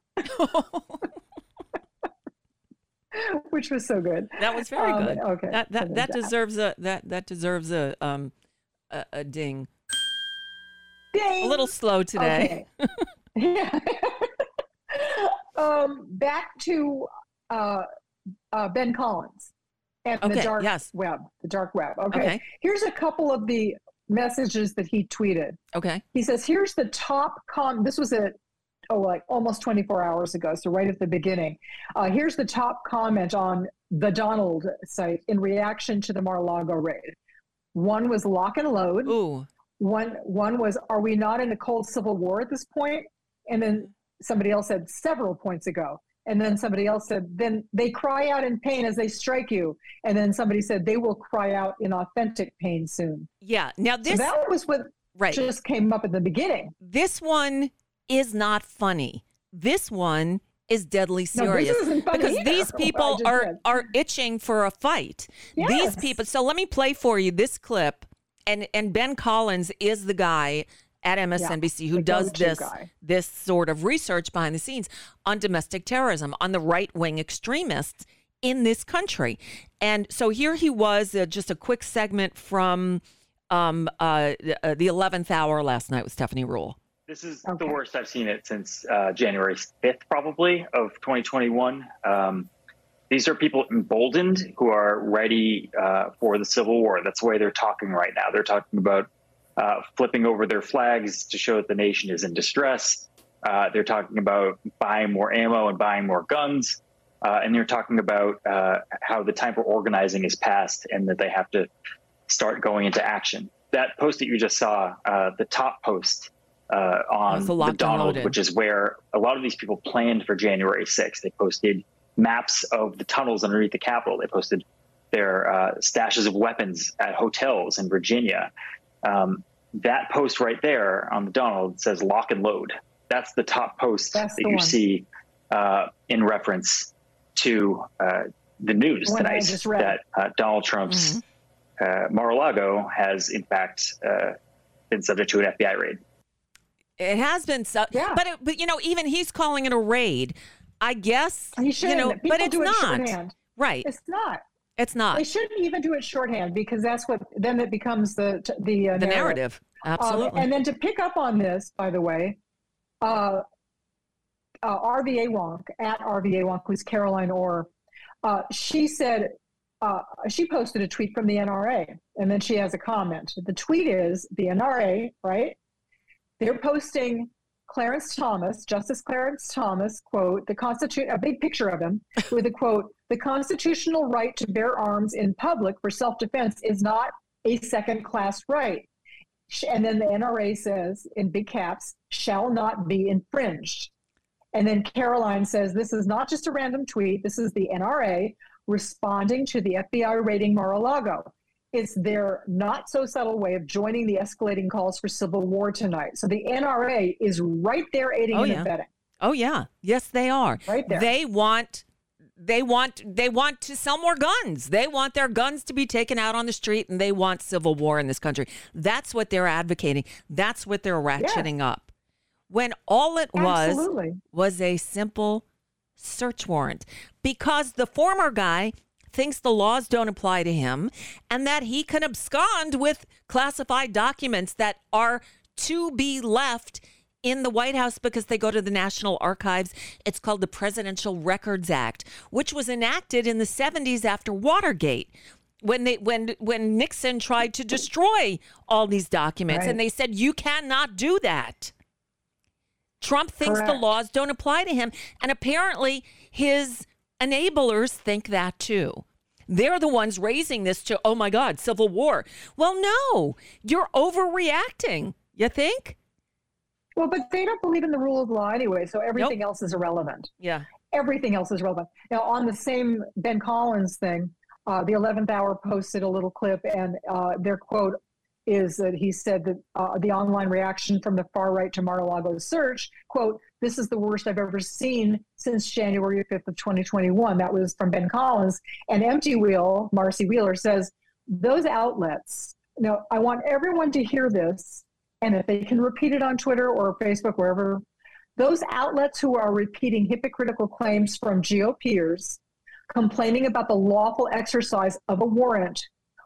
which was so good. That was very Um, good. Okay. That so that, there's that deserves a that that deserves a um a, a ding. Ding! A little slow today. Okay. Yeah. um, back to uh, uh, Ben Collins and the Okay, dark yes. web, the dark web. Okay. Okay. Here's a couple of the messages that he tweeted. Okay. He says, here's the top com. This was at, oh, like almost twenty-four hours ago. So right at the beginning. Uh, here's the top comment on the Donald site in reaction to the Mar-a-Lago raid. One was lock and load. Ooh. One, one was, are we not in a cold civil war at this point? And then somebody else said several points ago. And then somebody else said, then they cry out in pain as they strike you. And then somebody said, they will cry out in authentic pain soon. Yeah. Now this So that was what right. just came up at the beginning. This one is not funny. This one is deadly No, serious this isn't funny because either, these what I people just are said. are itching for a fight. These Yes. people. So let me play for you this clip, and and Ben Collins is the guy at M S N B C Yeah, who the does go-to this guy. this sort of research behind the scenes on domestic terrorism, on the right wing extremists in this country. And so here he was, uh, just a quick segment from um, uh, uh, the eleventh hour last night with Stephanie Rule. This is the worst I've seen it since uh, January fifth, probably, of twenty twenty-one. Um, these are people emboldened who are ready uh, for the Civil War. That's the way they're talking right now. They're talking about uh, flipping over their flags to show that the nation is in distress. Uh, they're talking about buying more ammo and buying more guns. Uh, and they're talking about uh, how the time for organizing is past and that they have to start going into action. That post that you just saw, uh, the top post, Uh, on Oh, so the locked and Donald, loaded. which is where a lot of these people planned for January sixth. They posted maps of the tunnels underneath the Capitol. They posted their uh, stashes of weapons at hotels in Virginia. Um, that post right there on the Donald says lock and load. That's the top post That's that the you one. see uh, in reference to uh, the news The one I tonight just read. that uh, Donald Trump's Mm-hmm. uh, Mar-a-Lago has, in fact, uh, been subject to an F B I raid. It has been so, Yeah. but it, but you know, even he's calling it a raid. I guess You you shouldn't. know, People but it's do it not shorthand. right. It's not. It's not They shouldn't even do it shorthand because that's what then it becomes the the, uh, the narrative. Absolutely. Um, and then to pick up on this, by the way, uh, uh, R V A Wonk at R V A Wonk, who's Caroline Orr, uh, she said uh, she posted a tweet from the N R A, and then she has a comment. The tweet is the N R A, right? They're posting Clarence Thomas, Justice Clarence Thomas, quote, the Constitution, a big picture of him with a quote, the constitutional right to bear arms in public for self-defense is not a second-class right. And then the N R A says, in big caps, shall not be infringed. And then Caroline says, this is not just a random tweet. This is the N R A responding to the F B I raiding Mar-a-Lago. It's their not so subtle way of joining the escalating calls for civil war tonight. So the N R A is right there aiding oh, and yeah. abetting. Oh, yeah. Yes, they are. Right there. They want... They want they want to sell more guns. They want their guns to be taken out on the street, and they want civil war in this country. That's what they're advocating. That's what they're ratcheting yeah. up. When all it was Absolutely. was a simple search warrant, because the former guy thinks the laws don't apply to him and that he can abscond with classified documents that are to be left in the White House because they go to the National Archives. It's called the Presidential Records Act, which was enacted in the seventies after Watergate, when they when when Nixon tried to destroy all these documents. Right. And they said, you cannot do that. Trump thinks Correct. the laws don't apply to him. And apparently his enablers think that too. They're the ones raising this to, oh my God, civil war. Well, no, you're overreacting. You think? Well, but they don't believe in the rule of law anyway, so everything nope. else is irrelevant. Yeah. Everything else is relevant. Now, on the same Ben Collins thing, uh, the eleventh hour posted a little clip, and uh, their quote is that he said that uh, the online reaction from the far right to Mar-a-Lago's search, quote, this is the worst I've ever seen since January fifth of twenty twenty-one. That was from Ben Collins. And Empty Wheel, Marcy Wheeler, says, those outlets, now I want everyone to hear this, and if they can repeat it on Twitter or Facebook, wherever, those outlets who are repeating hypocritical claims from GOPers, complaining about the lawful exercise of a warrant,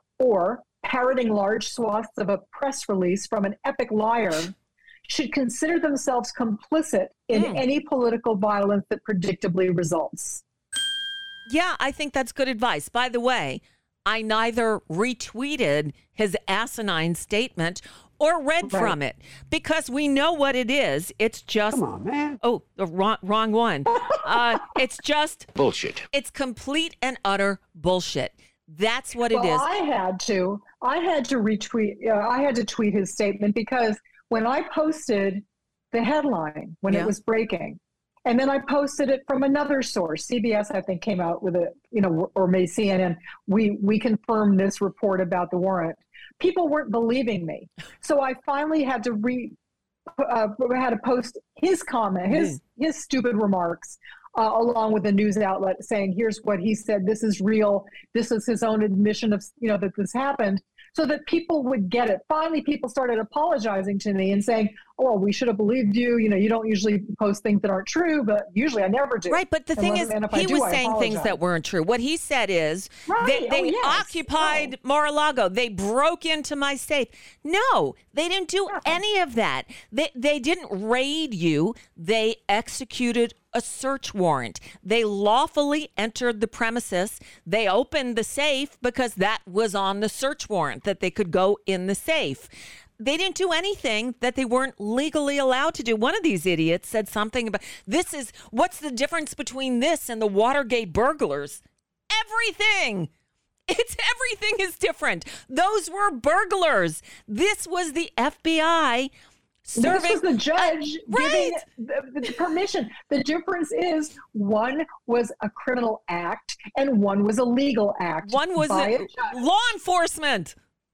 or parroting large swaths of a press release from an epic liar, should consider themselves complicit in mm. any political violence that predictably results. Yeah, I think that's good advice. By the way, I neither retweeted his asinine statement or read right. from it, because we know what it is. It's just... Come on, man. Oh, the wrong, wrong one. uh, it's just... Bullshit. It's complete and utter bullshit. That's what well, it is. I had to. I had to retweet. Uh, I had to tweet his statement because when I posted the headline, when yeah. it was breaking, and then I posted it from another source, C B S, I think, came out with a, you know, or maybe C N N, we, we confirmed this report about the warrant. People weren't believing me. So I finally had to re, uh, had to post his comment, his, mm. his stupid remarks, uh, along with the news outlet saying, here's what he said. This is real. This is his own admission of, you know, that this happened, so that people would get it. Finally, people started apologizing to me and saying, oh, well, we should have believed you. You know, you don't usually post things that aren't true, but usually I never do. Right, but the thing is, he do, was saying things that weren't true. What he said is, right. they, they oh, yes. occupied oh. Mar-a-Lago. They broke into my safe. No, they didn't do yeah. any of that. They, they didn't raid you. They executed a search warrant. They lawfully entered the premises. They opened the safe because that was on the search warrant, that they could go in the safe. They didn't do anything that they weren't legally allowed to do. One of these idiots said something about, this is, what's the difference between this and the Watergate burglars? Everything. It's everything is different. Those were burglars. This was the F B I serving. This was the judge uh, right. giving the, the permission. The difference is one was a criminal act and one was a legal act. One was a, a law enforcement.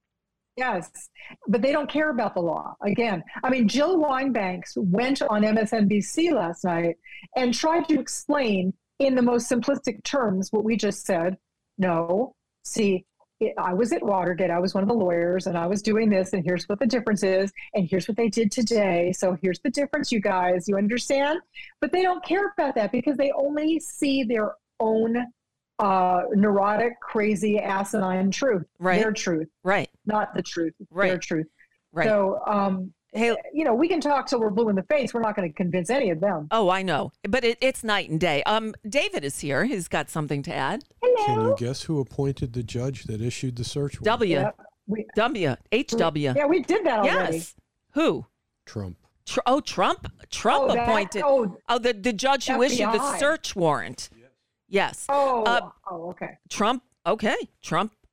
Yes, but they don't care about the law. Again, I mean, Jill Wine-Banks went on M S N B C last night and tried to explain in the most simplistic terms what we just said. No, see, it, I was at Watergate. I was one of the lawyers, and I was doing this, and here's what the difference is, and here's what they did today. So here's the difference, you guys. You understand? But they don't care about that because they only see their own uh, neurotic, crazy, asinine truth. Right. Their truth. Right. Not the truth. Right. Their truth. Right. So, um, hey, you know, we can talk till we're blue in the face. We're not going to convince any of them. Oh, I know. But it, it's night and day. Um, David is here. He's got something to add. Hello. Can you guess who appointed the judge that issued the search warrant? W. Yeah, we, W. H W. Yeah, we did that already. Yes. Who? Trump. Tr- oh, Trump. Trump oh, that, appointed. Oh, oh, the, the judge who F B I. issued the search warrant. Yes. Oh, uh, oh, okay. Trump. Okay. Trump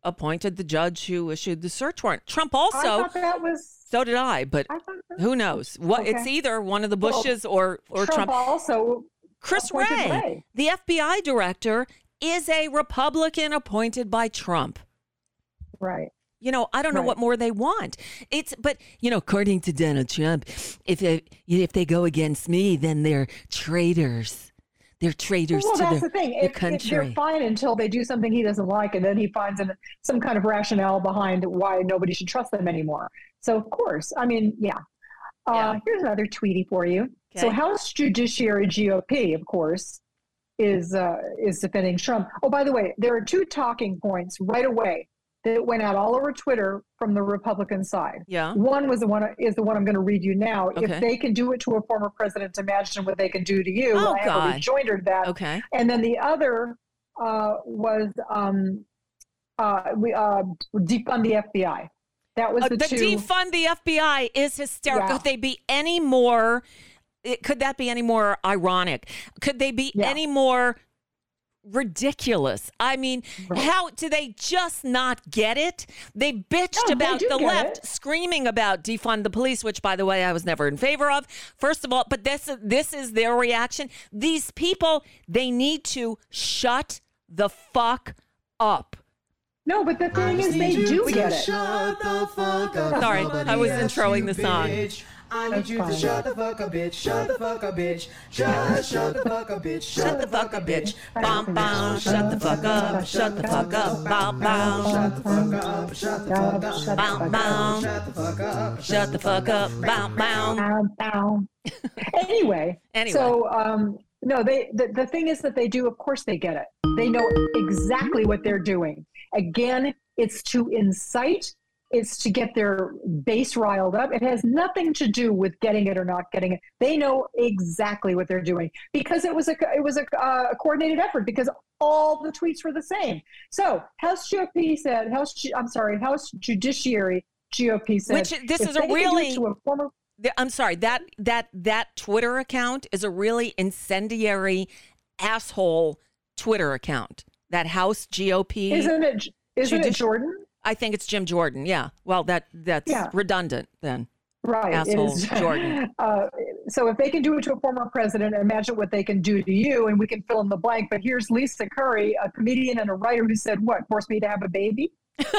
appointed the judge who issued the search warrant. Trump also. I thought that was. So did I, but I thought that, who knows? What okay. It's either one of the Bushes well, or or Trump. Trump. Also, Chris appointed Wray, Wray, the F B I director, is a Republican appointed by Trump. Right. You know, I don't know right. what more they want. It's, but you know, according to Donald Trump, if they, if they go against me, then they're traitors. They're traitors well, to that's the, the, thing. the if, country. If they're fine until they do something he doesn't like, and then he finds an, some kind of rationale behind why nobody should trust them anymore. So, of course, I mean, yeah. Uh, yeah. Here's another tweetie for you. Okay. So, House Judiciary G O P, of course, is uh, is defending Trump. Oh, by the way, there are two talking points right away that went out all over Twitter from the Republican side. Yeah. One was the one is the one I'm going to read you now. Okay. If they can do it to a former president, imagine what they can do to you. Oh, I have God. a rejoinder to that. Okay. And then the other uh, was um, uh, we uh, defund the F B I. That was Uh, the, the two. defund the F B I is hysterical. Yeah. Could they be any more? It, could that be any more ironic? Could they be Yeah. any more ridiculous? I mean, Right. how do they just not get it? They bitched No, they about do the get left, it. screaming about defund the police, which, by the way, I was never in favor of. First of all, but this this is their reaction. These people, they need to shut the fuck up. No, but the thing is, they do get it. Shut the fuck up. Sorry, Nobody I was asked introing you, the song. bitch. I need That's you fine. to shut the fuck up, bitch. Shut the fuck up, bitch. Shut, shut the fuck up, bitch. Shut the fuck up, bitch. Bum, bum. Shut the fuck up. Shut the fuck up. Bum, bum. Shut the fuck up. Shut the fuck up. Bum, bum. Shut the fuck up. Shut the fuck up. Bum, bum. Bow, bow. Anyway, Anyway. so um, no, they the, the thing is that they do. Of course, they get it. They know exactly what they're doing. Again, it's to incite. It's to get their base riled up. It has nothing to do with getting it or not getting it. They know exactly what they're doing because it was a it was a, uh, a coordinated effort because all the tweets were the same. So House G O P said House G, I'm sorry House Judiciary G O P said Which this if is a they can do it really to a former The- I'm sorry, that that that Twitter account is a really incendiary asshole Twitter account. That House G O P. isn't it isn't it Judici- Jordan? I think it's Jim Jordan. Yeah. Well, that that's Yeah. redundant then. Right. it Asshole is. Jordan. Uh, so if they can do it to a former president, imagine what they can do to you, and we can fill in the blank. But here's Lisa Curry, a comedian and a writer, who said, "What forced me to have a baby?"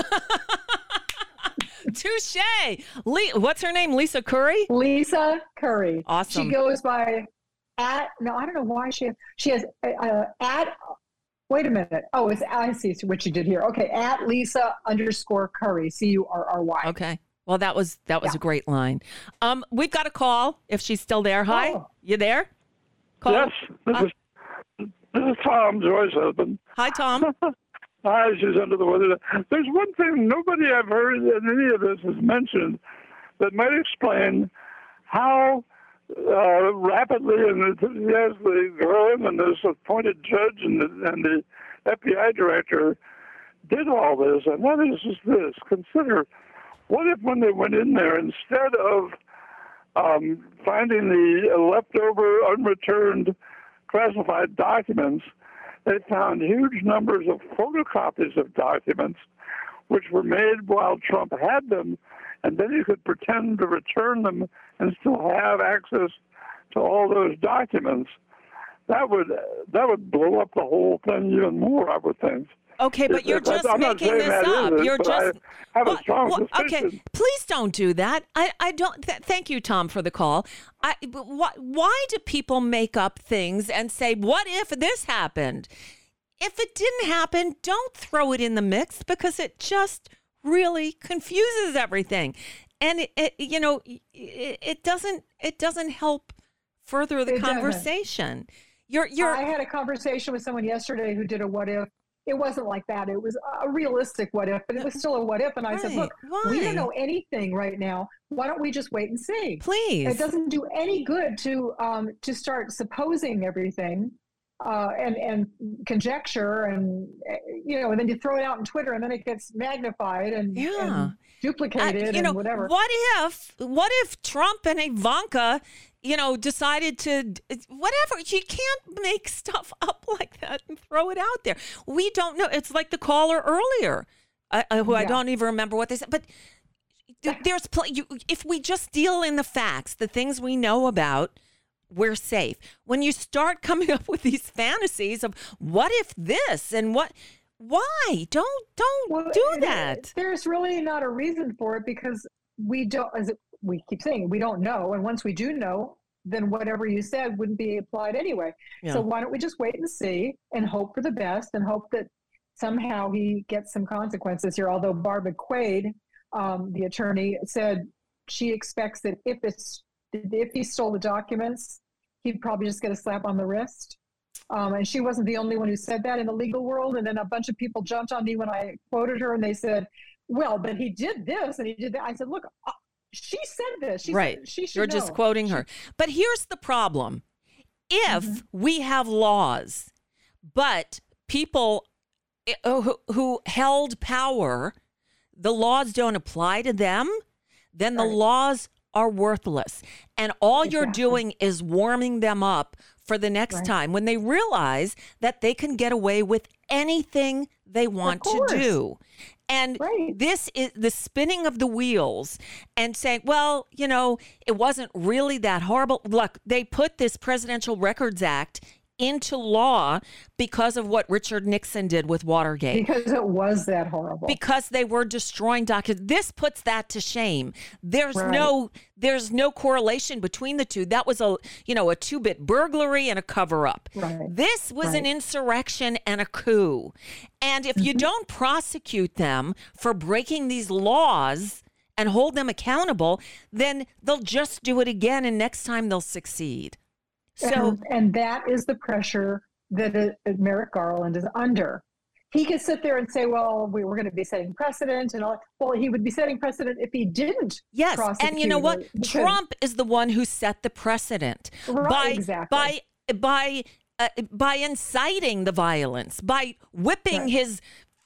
Touche. Le- What's her name? Lisa Curry? Lisa Curry. Awesome. She goes by at. No, I don't know why she has. She has uh, at. Wait a minute. Oh, it's I see what you did here. Okay, at Lisa underscore Curry. C U R R Y. Okay. Well, that was that was Yeah. a great line. Um, we've got a call if she's still there. Hi, Oh. you there? Call. Yes, this Uh, is this is Tom, Joy's husband. Hi, Tom. Hi, she's under the weather. There's one thing nobody I've heard in any of this has mentioned that might explain how uh, rapidly and enthusiastically Graham and this appointed judge and the, and the F B I director did all this, and that is just this. Consider, what if when they went in there, instead of um, finding the leftover, unreturned, classified documents, they found huge numbers of photocopies of documents which were made while Trump had them, and then you could pretend to return them and still have access to all those documents. That would that would blow up the whole thing even more, I would think. Okay, but If- you're if- I'm just not making saying this that up. isn't, You're but just I have a What- strong what- suspicion. Okay, please don't do that. I, I don't. Th- thank you, Tom, for the call. I, but why, why do people make up things and say, "What if this happened?" If it didn't happen, don't throw it in the mix because it just really confuses everything, and it, it you know it, it doesn't it doesn't help further the It doesn't. conversation. You're you're. I had a conversation with someone yesterday who did a what if. It wasn't like that. It was a realistic what if, but it was still a what if. And I said, Right. look, Why? we don't know anything right now. Why don't we just wait and see? Please. It doesn't do any good to um, to start supposing everything uh, and and conjecture and uh, you know, and then you throw it out on Twitter and then it gets magnified and, Yeah. and duplicated Uh, you know, and whatever. What if what if Trump and Ivanka, you know, decided to whatever? You can't make stuff up like that and throw it out there. We don't know. It's like the caller earlier. uh, uh, who I Yeah. don't even remember what they said. But th- there's pl- you, if we just deal in the facts, the things we know about, we're safe. When you start coming up with these fantasies of what if this and what, why don't don't Well, do that? There's really not a reason for it because we don't, as we keep saying, we don't know. And once we do know, then whatever you said wouldn't be applied anyway. Yeah. So why don't we just wait and see and hope for the best and hope that somehow he gets some consequences here. Although Barbara Quaid, um, the attorney, said she expects that if it's if he stole the documents, he'd probably just get a slap on the wrist. Um, and she wasn't the only one who said that in the legal world. And then a bunch of people jumped on me when I quoted her, and they said, "Well, but he did this and he did that." I said, "Look, uh, she said this. She Right. Said, she should You're know." just quoting her. But here's the problem. If Mm-hmm. we have laws, but people uh, who, who held power, the laws don't apply to them, then the laws are worthless. And all you're Exactly. doing is warming them up for the next Right. time when they realize that they can get away with anything they want to course. do. And this is the spinning of the wheels and saying, well, you know, it wasn't really that horrible. Look, they put this Presidential Records Act into law because of what Richard Nixon did with Watergate. Because it was that horrible. Because they were destroying documents. This puts that to shame. There's Right. no there's no correlation between the two. That was a you know a two-bit burglary and a cover-up. Right. This was an Right. insurrection and a coup. And if you don't prosecute them for breaking these laws and hold them accountable, then they'll just do it again, and next time they'll succeed. So and, and that is the pressure that uh, Merrick Garland is under. He could sit there and say, well, we were going to be setting precedent and all. Well, he would be setting precedent if he didn't. yes, and you know what? prosecute it, because- Trump is the one who set the precedent Right, by exactly. by by uh, by inciting the violence, by whipping Right. his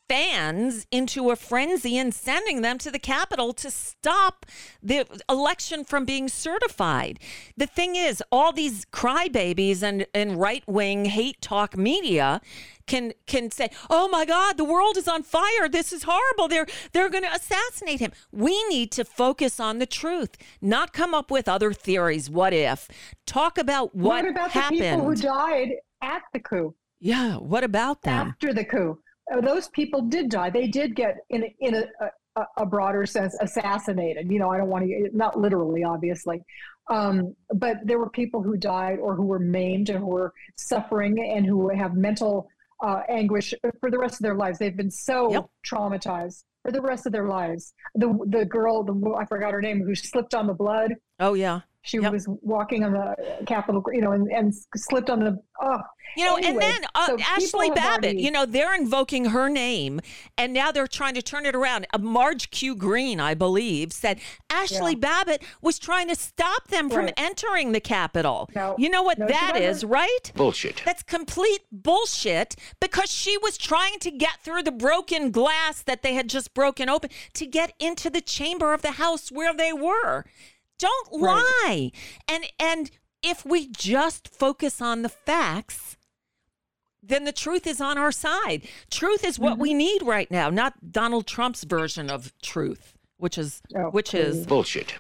fans into a frenzy and sending them to the Capitol to stop the election from being certified. The thing is, all these crybabies and, and right-wing hate talk media can can say, "Oh my God, the world is on fire. This is horrible. They're they're going to assassinate him." We need to focus on the truth, not come up with other theories. What if? Talk about what, What about happened. the people who died at the coup? Yeah, what about them? After the coup, Uh, those people did die. They did get, in a, in a, a, a broader sense, assassinated. You know, I don't want to, not literally, obviously, um, but there were people who died or who were maimed and who were suffering and who have mental uh, anguish for the rest of their lives. They've been so Yep. traumatized for the rest of their lives. The the girl, the I forgot her name, who slipped on the blood. Oh yeah. She Yep. was walking on the Capitol, you know, and, and slipped on the. Oh, You know, anyway, and then uh, so people Ashley have Babbitt, already- you know, they're invoking her name, and now they're trying to turn it around. Uh, Marge Q. Green, I believe, said Ashley Yeah. Babbitt was trying to stop them from Right. entering the Capitol. No. You know what No, she that is, wasn't. right? Bullshit. That's complete bullshit because she was trying to get through the broken glass that they had just broken open to get into the chamber of the House where they were. Don't lie. And and if we just focus on the facts, then the truth is on our side. Truth is what we need right now, not Donald Trump's version of truth, which is Oh, which is Bullshit.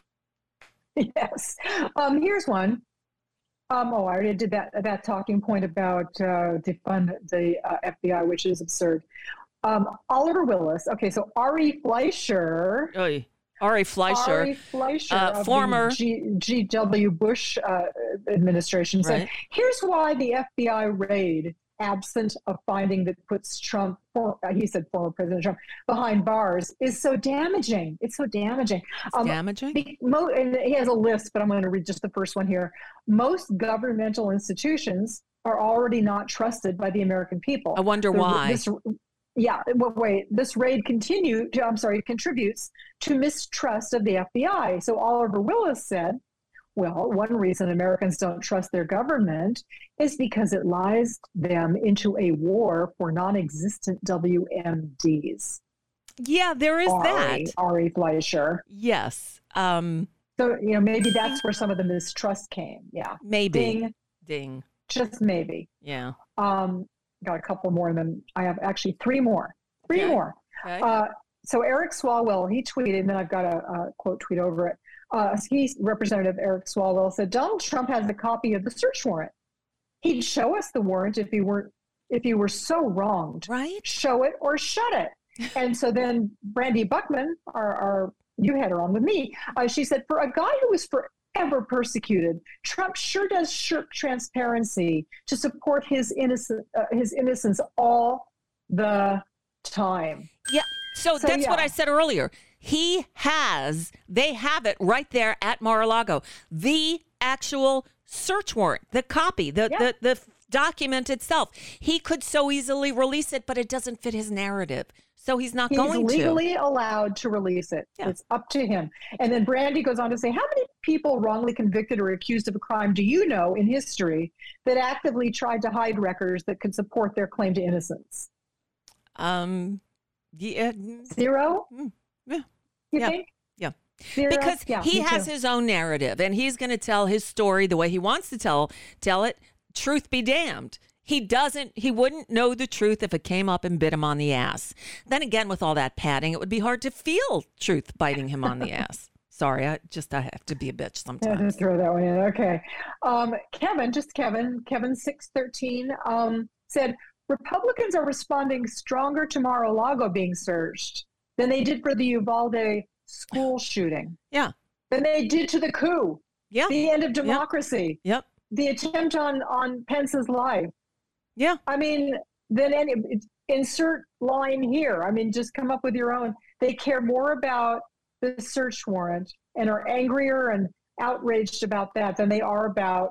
Yes. Um, here's one. Um, oh, I already did that that talking point about uh, defund the uh, F B I, which is absurd. Um, Oliver Willis. Okay, so Ari Fleischer. Oy. Ari Fleischer, Ari Fleischer, uh, of former the G- G W Bush uh, administration, said, Right. "Here's why the F B I raid, absent a finding that puts Trump, for, uh, he said former President Trump, behind bars, is so damaging. It's so damaging. It's damaging? Be, mo- and he has a list, but I'm going to read just the first one here. Most governmental institutions are already not trusted by the American people. I wonder The- why. This, yeah, well, wait. This raid continue. To, I'm sorry, contributes to mistrust of the F B I. So Oliver Willis said, well, one reason Americans don't trust their government is because it lies them into a war for non-existent W M Ds. Yeah, there is Ari, that. Ari Fleischer. Yes. Um, So, you know, maybe that's where some of the mistrust came. Yeah. maybe. Ding. Ding. Just maybe. Yeah. Um, got a couple more, and then I have actually three more. Three Okay. more. Okay. Uh, so Eric Swalwell, he tweeted, and then I've got a, a quote tweet over it. Uh, he, Representative Eric Swalwell said, Donald Trump has a copy of the search warrant. He'd show us the warrant if he weren't, if he were so wronged. Right. Show it or shut it. And so then Brandy Buckman, our, our you had her on with me, uh, she said, for a guy who was forever persecuted, Trump sure does shirk transparency to support his innocent, uh, his innocence all the time. Yeah. So, So, that's yeah. what I said earlier. He has, they have it right there at Mar-a-Lago. The actual search warrant, the copy, the, Yeah. the, the document itself. He could so easily release it, but it doesn't fit his narrative. So he's not He's going legally to. allowed to release it. Yeah. It's up to him. And then Brandy goes on to say, how many people wrongly convicted or accused of a crime do you know in history that actively tried to hide records that could support their claim to innocence? Um, yeah. Zero? Yeah. You yeah. think? Yeah. Zero? Because Yeah, he me has too. his own narrative and he's going to tell his story the way he wants to tell tell it. Truth be damned. He doesn't, he wouldn't know the truth if it came up and bit him on the ass. Then again, with all that padding, it would be hard to feel truth biting him on the ass. Sorry, I just, I have to be a bitch Yeah, sometimes. just throw that one in. Okay. Um, Kevin, just Kevin, Kevin six thirteen um, said, Republicans are responding stronger to Mar-a-Lago being searched than they did for the Uvalde school shooting. Yeah. Than they did to the coup. Yeah. The end of democracy. Yep. The attempt on, on Pence's life. Yeah. I mean, then any, insert line here. I mean, just come up with your own. They care more about the search warrant and are angrier and outraged about that than they are about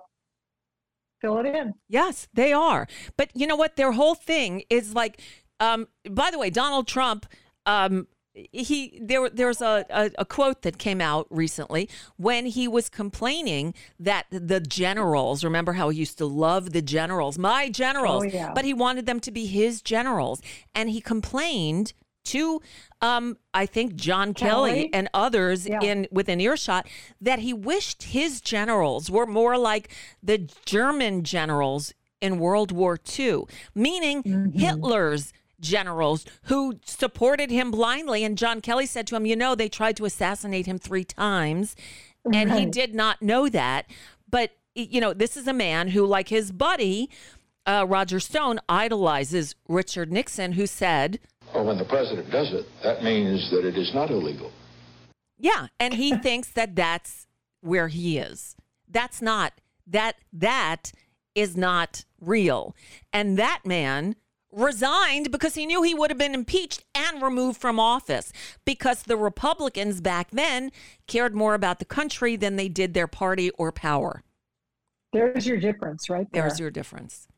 fill it in. Yes, they are. But you know what? Their whole thing is like, um, by the way, Donald Trump, um, he there there's a, a, a quote that came out recently when he was complaining that the generals, remember how he used to love the generals, my generals, Oh, yeah. but he wanted them to be his generals. And he complained to, um, I think, John Kelly, Kelly? and others Yeah. in within earshot that he wished his generals were more like the German generals in World War Two, meaning Mm-hmm. Hitler's generals who supported him blindly. And John Kelly said to him, you know, they tried to assassinate him three times and he Right. did not know that. But, you know, this is a man who, like his buddy, uh, Roger Stone, idolizes Richard Nixon, who said, Well, when the president does it, that means that it is not illegal. yeah, and he thinks that that's where he is. That's not, that, that is not real. And that man resigned because he knew he would have been impeached and removed from office because the Republicans back then cared more about the country than they did their party or power. There's your difference right there. There's your difference.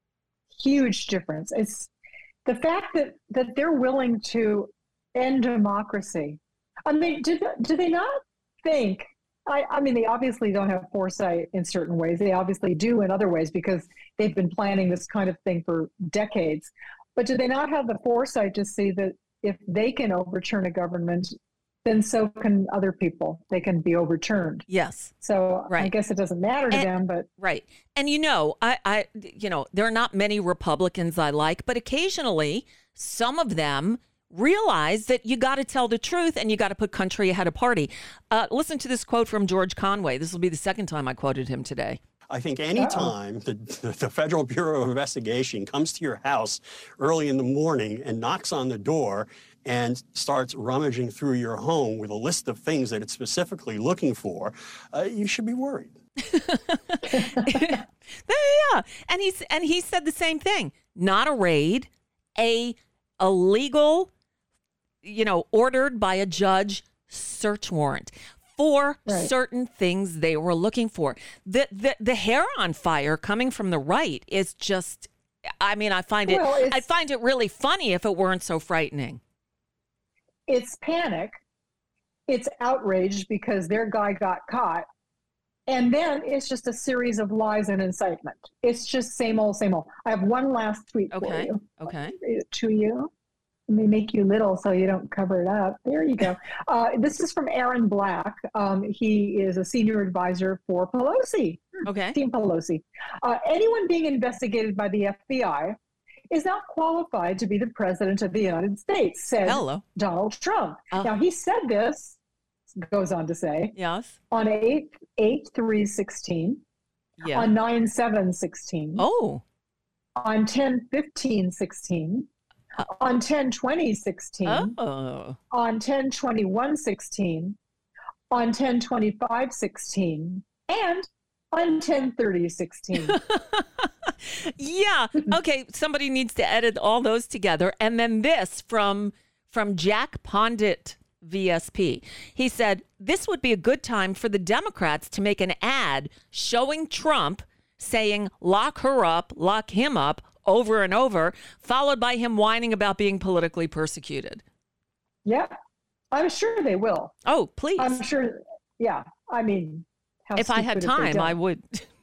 Huge difference. It's the fact that, that they're willing to end democracy. I mean, do, do they not think, I, I mean, they obviously don't have foresight in certain ways. They obviously do in other ways because they've been planning this kind of thing for decades. But do they not have the foresight to see that if they can overturn a government, then so can other people. They can be overturned. Yes. So Right. I guess it doesn't matter to And- them, but Right. And you know, I, I, you know, there are not many Republicans I like, but occasionally some of them realize that you got to tell the truth and you got to put country ahead of party. Uh, listen to this quote from George Conway. This will be the second time I quoted him today. I think any time the, the Federal Bureau of Investigation comes to your house early in the morning and knocks on the door and starts rummaging through your home with a list of things that it's specifically looking for, uh, you should be worried. Yeah. And he's, and he said the same thing. Not a raid, a illegal, you know, ordered by a judge search warrant for Right. certain things they were looking for. The, the the hair on fire coming from the right is just, I mean, I find it, Well, it's- I find it really funny if it weren't so frightening. it's panic. It's outrage because their guy got caught. And then it's just a series of lies and incitement. It's just same old, same old. I have one last tweet for Okay. you. Okay. Read it to you. Let me make you little so you don't cover it up. There you go. Uh, this is from Aaron Black. Um, he is a senior advisor for Pelosi. Okay. Team Pelosi. Uh, anyone being investigated by the F B I is not qualified to be the president of the United States, said Hello. Donald Trump. Uh, now, he said this, goes on to say, yes, on eight three sixteen, yeah. on nine seven sixteen, oh, on ten fifteen sixteen, uh, on ten twenty sixteen, oh. on ten twenty-one sixteen, on ten twenty-five sixteen, and on ten thirty sixteen. Yeah. Okay. Somebody needs to edit all those together. And then this from from Jack Pondit, V S P. He said, this would be a good time for the Democrats to make an ad showing Trump saying, lock her up, lock him up over and over, followed by him whining about being politically persecuted. Yeah. I'm sure they will. Oh, please. I'm sure. Yeah. I mean, how if I had time, I would.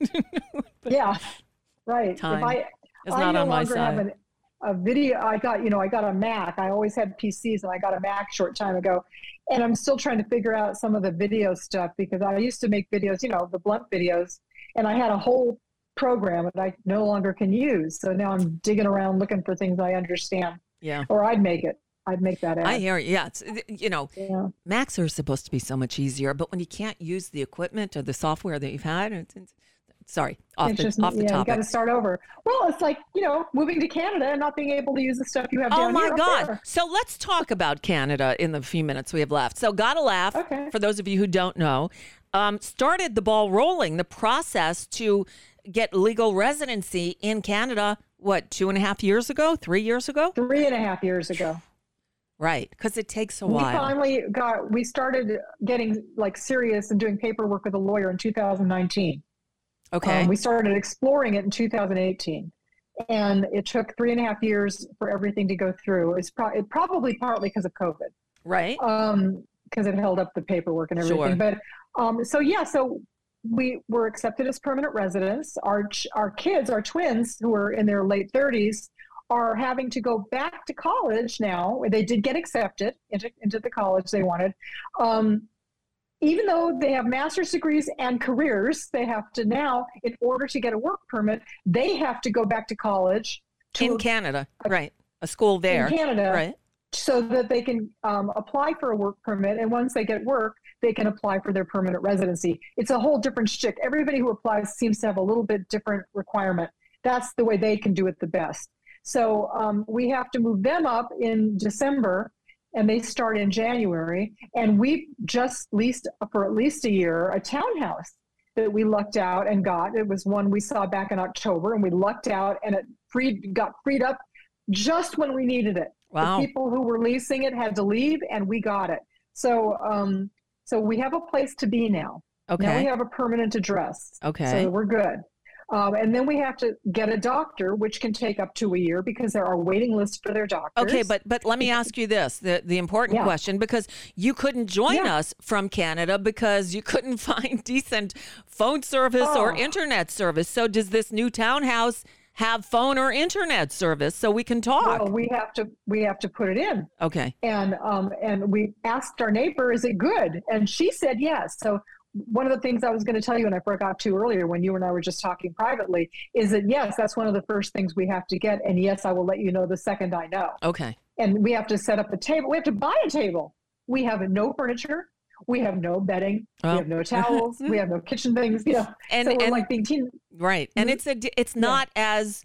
Yeah. Right. Time if I, is I not no on my longer side. have an, a video. I got, you know, I got a Mac. I always had P Cs and I got a Mac a short time ago. And I'm still trying to figure out some of the video stuff because I used to make videos, you know, the blunt videos, and I had a whole program that I no longer can use. So now I'm digging around looking for things I understand. Yeah. Or I'd make it. I'd make that ad. I hear it. Yeah. It's, you know, yeah. Macs are supposed to be so much easier, but when you can't use the equipment or the software that you've had, it's, it's, sorry, off it's the, just, off the yeah, topic. You got to start over. Well, it's like, you know, moving to Canada and not being able to use the stuff you have Oh down my here up God. there. So let's talk about Canada in the few minutes we have left. So Gotta Laugh, okay. for those of you who don't know, um, started the ball rolling, the process to get legal residency in Canada, what, two and a half years ago, three years ago? Three and a half years ago. Right, because it takes a we while. We finally got, we started getting like serious and doing paperwork with a lawyer in two thousand nineteen. Okay. Um, we started exploring it in two thousand eighteen. And it took three and a half years for everything to go through. It's pro- it probably partly because of COVID. Right. Um, because it held up the paperwork and everything. Sure. But um, so, yeah, so we were accepted as permanent residents. Our, ch- our kids, our twins, who are in their late thirties, are having to go back to college now. They did get accepted into, into the college they wanted. Um, even though they have master's degrees and careers, they have to now, in order to get a work permit, they have to go back to college. To in a, Canada, a, right. A school there. In Canada. Right. So that they can um, apply for a work permit. And once they get work, they can apply for their permanent residency. It's a whole different shtick. Everybody who applies seems to have a little bit different requirement. That's the way they can do it the best. So um, we have to move them up in December, and they start in January. And we just leased for at least a year a townhouse that we lucked out and got. It was one we saw back in October, and we lucked out, and it freed got freed up just when we needed it. Wow. The people who were leasing it had to leave, and we got it. So, um, so we have a place to be now. Okay. Now we have a permanent address. Okay. So we're good. Um, and then we have to get a doctor, which can take up to a year because there are waiting lists for their doctors. Okay, but but let me ask you this, the, the important Yeah. question, because you couldn't join Yeah. us from Canada because you couldn't find decent phone service or Oh. internet service. So does this new townhouse have phone or internet service so we can talk? Well, we have to we have to put it in. Okay. And um, and we asked our neighbor, is it good? And she said yes. So one of the things I was going to tell you, and I forgot to earlier when you and I were just talking privately, is that yes, that's one of the first things we have to get. And yes, I will let you know the second I know. Okay. And we have to set up a table. We have to buy a table. We have no furniture. We have no bedding. Oh. We have no towels. We have no kitchen things. You know, And- so we're and- like being teen. Right. And Mhm. it's a it's not as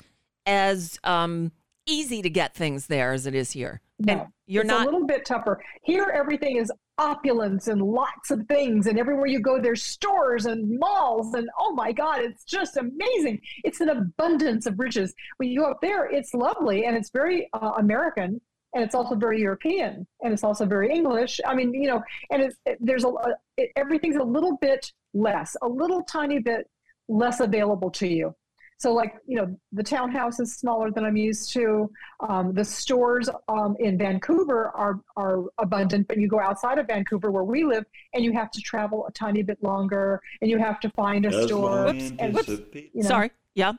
as um easy to get things there as it is here. No, And you're it's not a little bit tougher. Here, everything is opulence and lots of things. And everywhere you go, there's stores and malls. And oh my God, it's just amazing. It's an abundance of riches. When you go up there, it's lovely and it's very uh, American. And it's also very European, and it's also very English. I mean, you know, and it's, it, there's a it, everything's a little bit less, a little tiny bit less available to you. So, like, you know, the townhouse is smaller than I'm used to. Um, the stores um, in Vancouver are are abundant, but you go outside of Vancouver, where we live, and you have to travel a tiny bit longer, and you have to find a Does store. my And, anticipate- you know, Sorry. Yeah.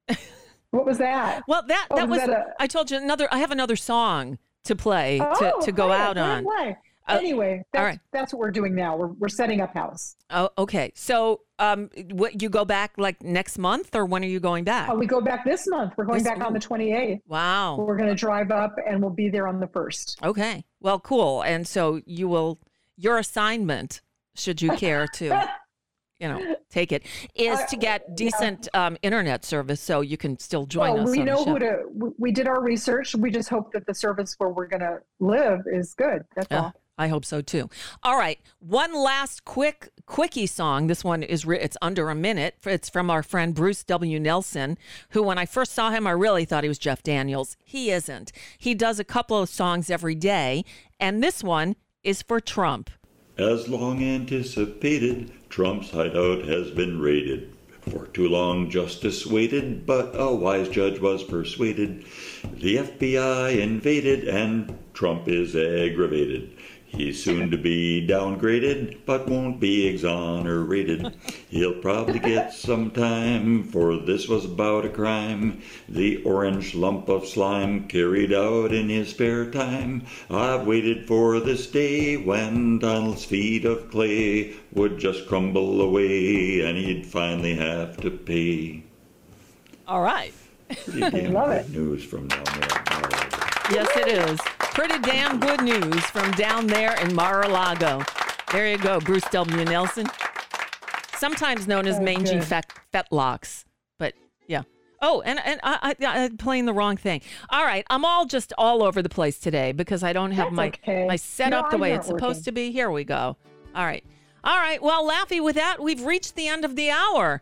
What was that? Well, that Oh, that was was that a- I told you another I have another song to play Oh, to, to go play it, out play it, on. play. Uh, anyway, that's, all right. that's what we're doing now. We're we're setting up house. Oh, okay. So, um, what you go back like next month, or when are you going back? Oh, we go back this month. We're going This- back on the twenty-eighth. Wow. We're going to drive up, and we'll be there on the first. Okay. Well, cool. And so you will. Your assignment, should you care to, you know, take it, is to get decent um, internet service so you can still join Well, us. we on know the show. who to. we- We did our research. We just hope that the service where we're going to live is good. That's Yeah, all. I hope so too. All right, one last quick quickie song. This one is re- it's under a minute. It's from our friend Bruce W. Nelson, who when I first saw him, I really thought he was Jeff Daniels. He isn't. He does a couple of songs every day, and this one is for Trump. As long anticipated, Trump's hideout has been raided. For too long justice waited, but a wise judge was persuaded. The F B I invaded and Trump is aggravated. He's soon to be downgraded, but won't be exonerated. He'll probably get some time, for this was about a crime. The orange lump of slime carried out in his spare time. I've waited for this day when Donald's feet of clay would just crumble away and he'd finally have to pay. All right. Pretty damn Love good it. news from down there. Yes, it is. Pretty damn good news from down there in Mar-a-Lago. There you go, Bruce W. Nelson. Sometimes known as Oh, mangy good. fet- fetlocks. But yeah. Oh, and, and I, I, I'm playing the wrong thing. All right. I'm all just all over the place today because I don't have That's my, okay. my setup No, the I'm way not it's supposed working. to be. Here we go. All right. All right. Well, Laffy, with that, we've reached the end of the hour.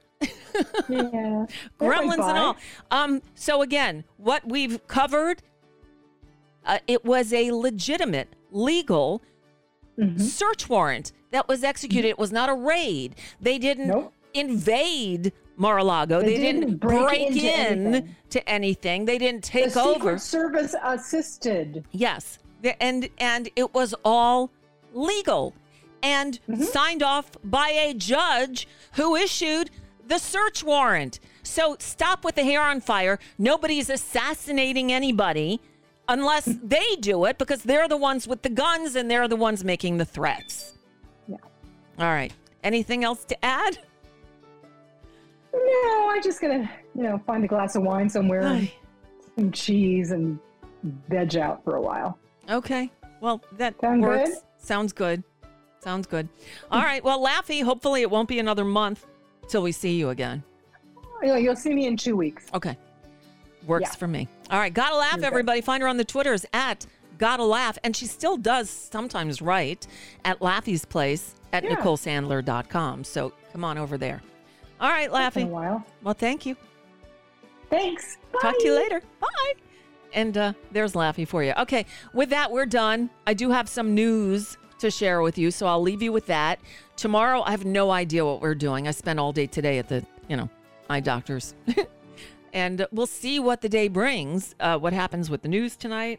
Yeah. Gremlins and all. Um, so again, what we've covered, uh, it was a legitimate, legal Mm-hmm. search warrant that was executed. It was not a raid. They didn't Nope. invade Mar-a-Lago. They, They didn't, didn't break, break into in anything. to anything. They didn't take the over. Secret Service assisted. Yes. The- And and it was all legal and Mm-hmm. signed off by a judge who issued the search warrant. So stop with the hair on fire. Nobody's assassinating anybody unless they do it because they're the ones with the guns and they're the ones making the threats. Yeah. All right. Anything else to add? No, I'm just gonna, you know, find a glass of wine somewhere, and some cheese, and veg out for a while. Okay. Well, that Sound works. good? Sounds good. Sounds good. All right. Well, Laffy, hopefully it won't be another month till we see you again. You know, you'll see me in two weeks. Okay. Works Yeah. for me. All right. Gotta laugh, Okay. everybody. Find her on the Twitters at Gotta Laugh. And she still does sometimes write at Laffy's Place at Yeah. Nicole Sandler dot com. So come on over there. All right, That's been a Laffy. while. Well, thank you. Thanks. Talk to you later. Bye. And uh, there's Laffy for you. Okay, with that, we're done. I do have some news to share with you, so I'll leave you with that. Tomorrow, I have no idea what we're doing. I spent all day today at the, you know, eye doctors. And we'll see what the day brings, uh, what happens with the news tonight.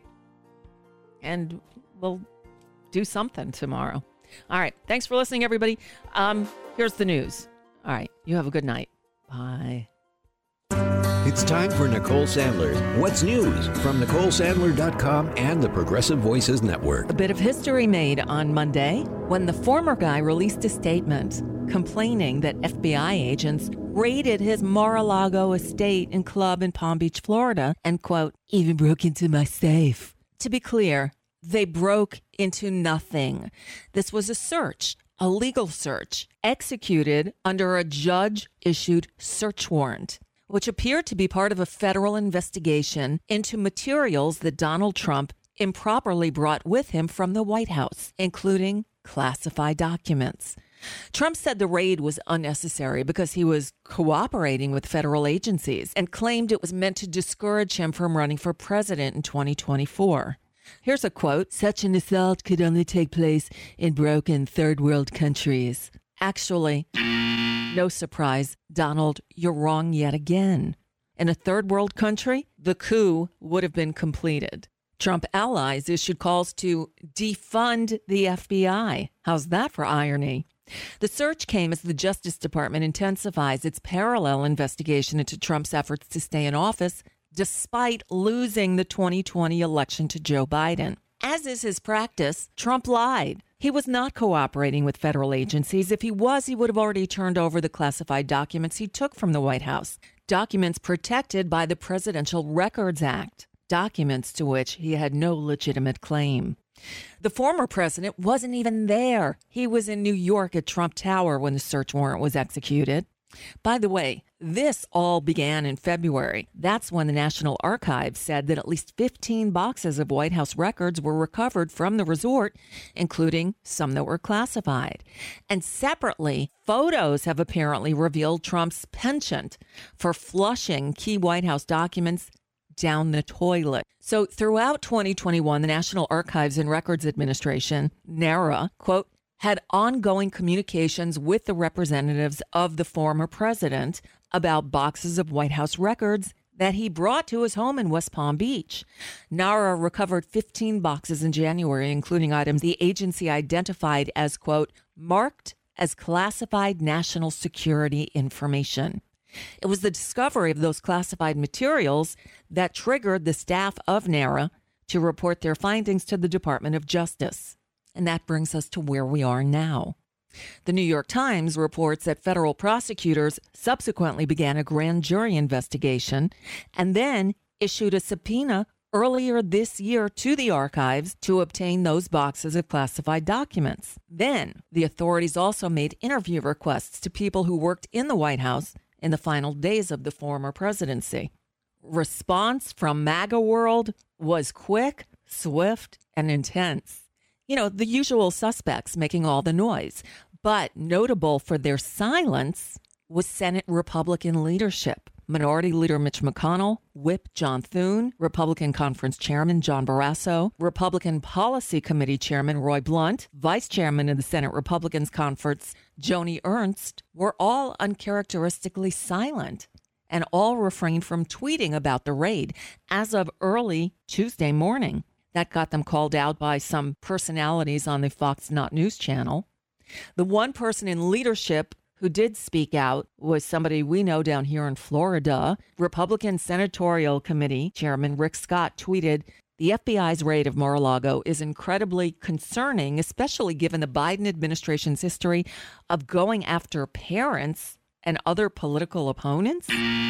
And we'll do something tomorrow. All right. Thanks for listening, everybody. Um, here's the news. All right. You have a good night. Bye. It's time for Nicole Sandler's What's News from Nicole Sandler dot com and the Progressive Voices Network. A bit of history made on Monday when the former guy released a statement complaining that F B I agents raided his Mar-a-Lago estate and club in Palm Beach, Florida, and, quote, even broke into my safe. To be clear, they broke into nothing. This was a search, a legal search, executed under a judge-issued search warrant, which appeared to be part of a federal investigation into materials that Donald Trump improperly brought with him from the White House, including classified documents. Trump said the raid was unnecessary because he was cooperating with federal agencies and claimed it was meant to discourage him from running for president in twenty twenty-four. Here's a quote: "Such an assault could only take place in broken third world countries." Actually, no surprise, Donald, you're wrong yet again. In a third world country, the coup would have been completed. Trump allies issued calls to defund the F B I. How's that for irony? The search came as the Justice Department intensifies its parallel investigation into Trump's efforts to stay in office despite losing the twenty twenty election to Joe Biden. As is his practice, Trump lied. He was not cooperating with federal agencies. If he was, he would have already turned over the classified documents he took from the White House. Documents protected by the Presidential Records Act. Documents to which he had no legitimate claim. The former president wasn't even there. He was in New York at Trump Tower when the search warrant was executed. By the way, this all began in February. That's when the National Archives said that at least fifteen boxes of White House records were recovered from the resort, including some that were classified. And separately, photos have apparently revealed Trump's penchant for flushing key White House documents down the toilet. So throughout twenty twenty-one, the National Archives and Records Administration, NARA, quote, had ongoing communications with the representatives of the former president about boxes of White House records that he brought to his home in West Palm Beach. NARA recovered fifteen boxes in January, including items the agency identified as, quote, marked as classified national security information. It was the discovery of those classified materials that triggered the staff of NARA to report their findings to the Department of Justice. And that brings us to where we are now. The New York Times reports that federal prosecutors subsequently began a grand jury investigation and then issued a subpoena earlier this year to the archives to obtain those boxes of classified documents. Then the authorities also made interview requests to people who worked in the White House in the final days of the former presidency. Response from MAGA world was quick, swift, and intense. You know, the usual suspects making all the noise. But notable for their silence was Senate Republican leadership. Minority Leader Mitch McConnell, Whip John Thune, Republican Conference Chairman John Barrasso, Republican Policy Committee Chairman Roy Blunt, Vice Chairman of the Senate Republicans Conference Joni Ernst were all uncharacteristically silent and all refrained from tweeting about the raid as of early Tuesday morning. That got them called out by some personalities on the Fox Not News channel. The one person in leadership who did speak out was somebody we know down here in Florida. Republican Senatorial Committee Chairman Rick Scott tweeted, "The F B I's raid of Mar-a-Lago is incredibly concerning, especially given the Biden administration's history of going after parents and other political opponents.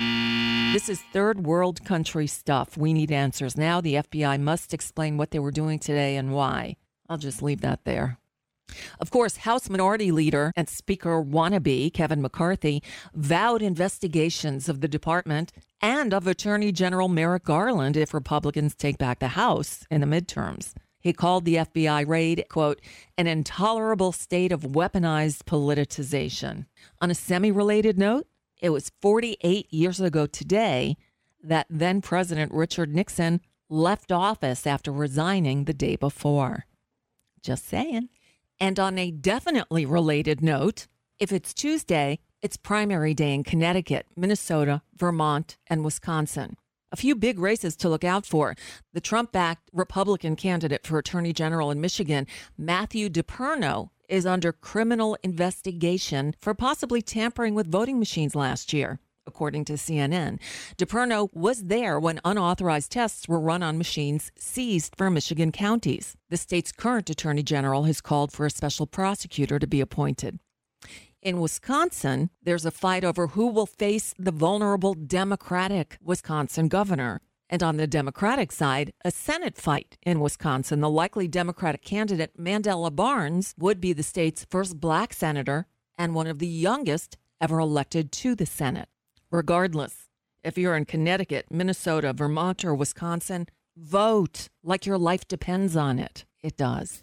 This is third world country stuff. We need answers now. The F B I must explain what they were doing today and why." I'll just leave that there. Of course, House Minority Leader and Speaker wannabe Kevin McCarthy vowed investigations of the department and of Attorney General Merrick Garland if Republicans take back the House in the midterms. He called the F B I raid, quote, an intolerable state of weaponized politicization. On a semi-related note, it was forty-eight years ago today that then President Richard Nixon left office after resigning the day before. Just saying. And on a definitely related note, if it's Tuesday, it's primary day in Connecticut, Minnesota, Vermont, and Wisconsin. A few big races to look out for. The Trump-backed Republican candidate for Attorney General in Michigan, Matthew DePerno, is under criminal investigation for possibly tampering with voting machines last year, according to C N N. DePerno was there when unauthorized tests were run on machines seized from Michigan counties. The state's current attorney general has called for a special prosecutor to be appointed. In Wisconsin, there's a fight over who will face the vulnerable Democratic Wisconsin governor. And on the Democratic side, a Senate fight in Wisconsin. The likely Democratic candidate, Mandela Barnes, would be the state's first black senator and one of the youngest ever elected to the Senate. Regardless, if you're in Connecticut, Minnesota, Vermont, or Wisconsin, vote like your life depends on it. It does.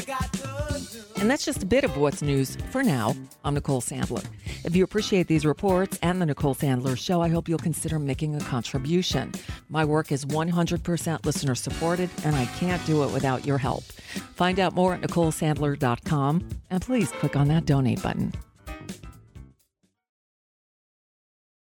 And that's just a bit of what's news for now. I'm Nicole Sandler. If you appreciate these reports and the Nicole Sandler Show, I hope you'll consider making a contribution. My work is one hundred percent listener supported, and I can't do it without your help. Find out more at Nicole Sandler dot com, and please click on that donate button.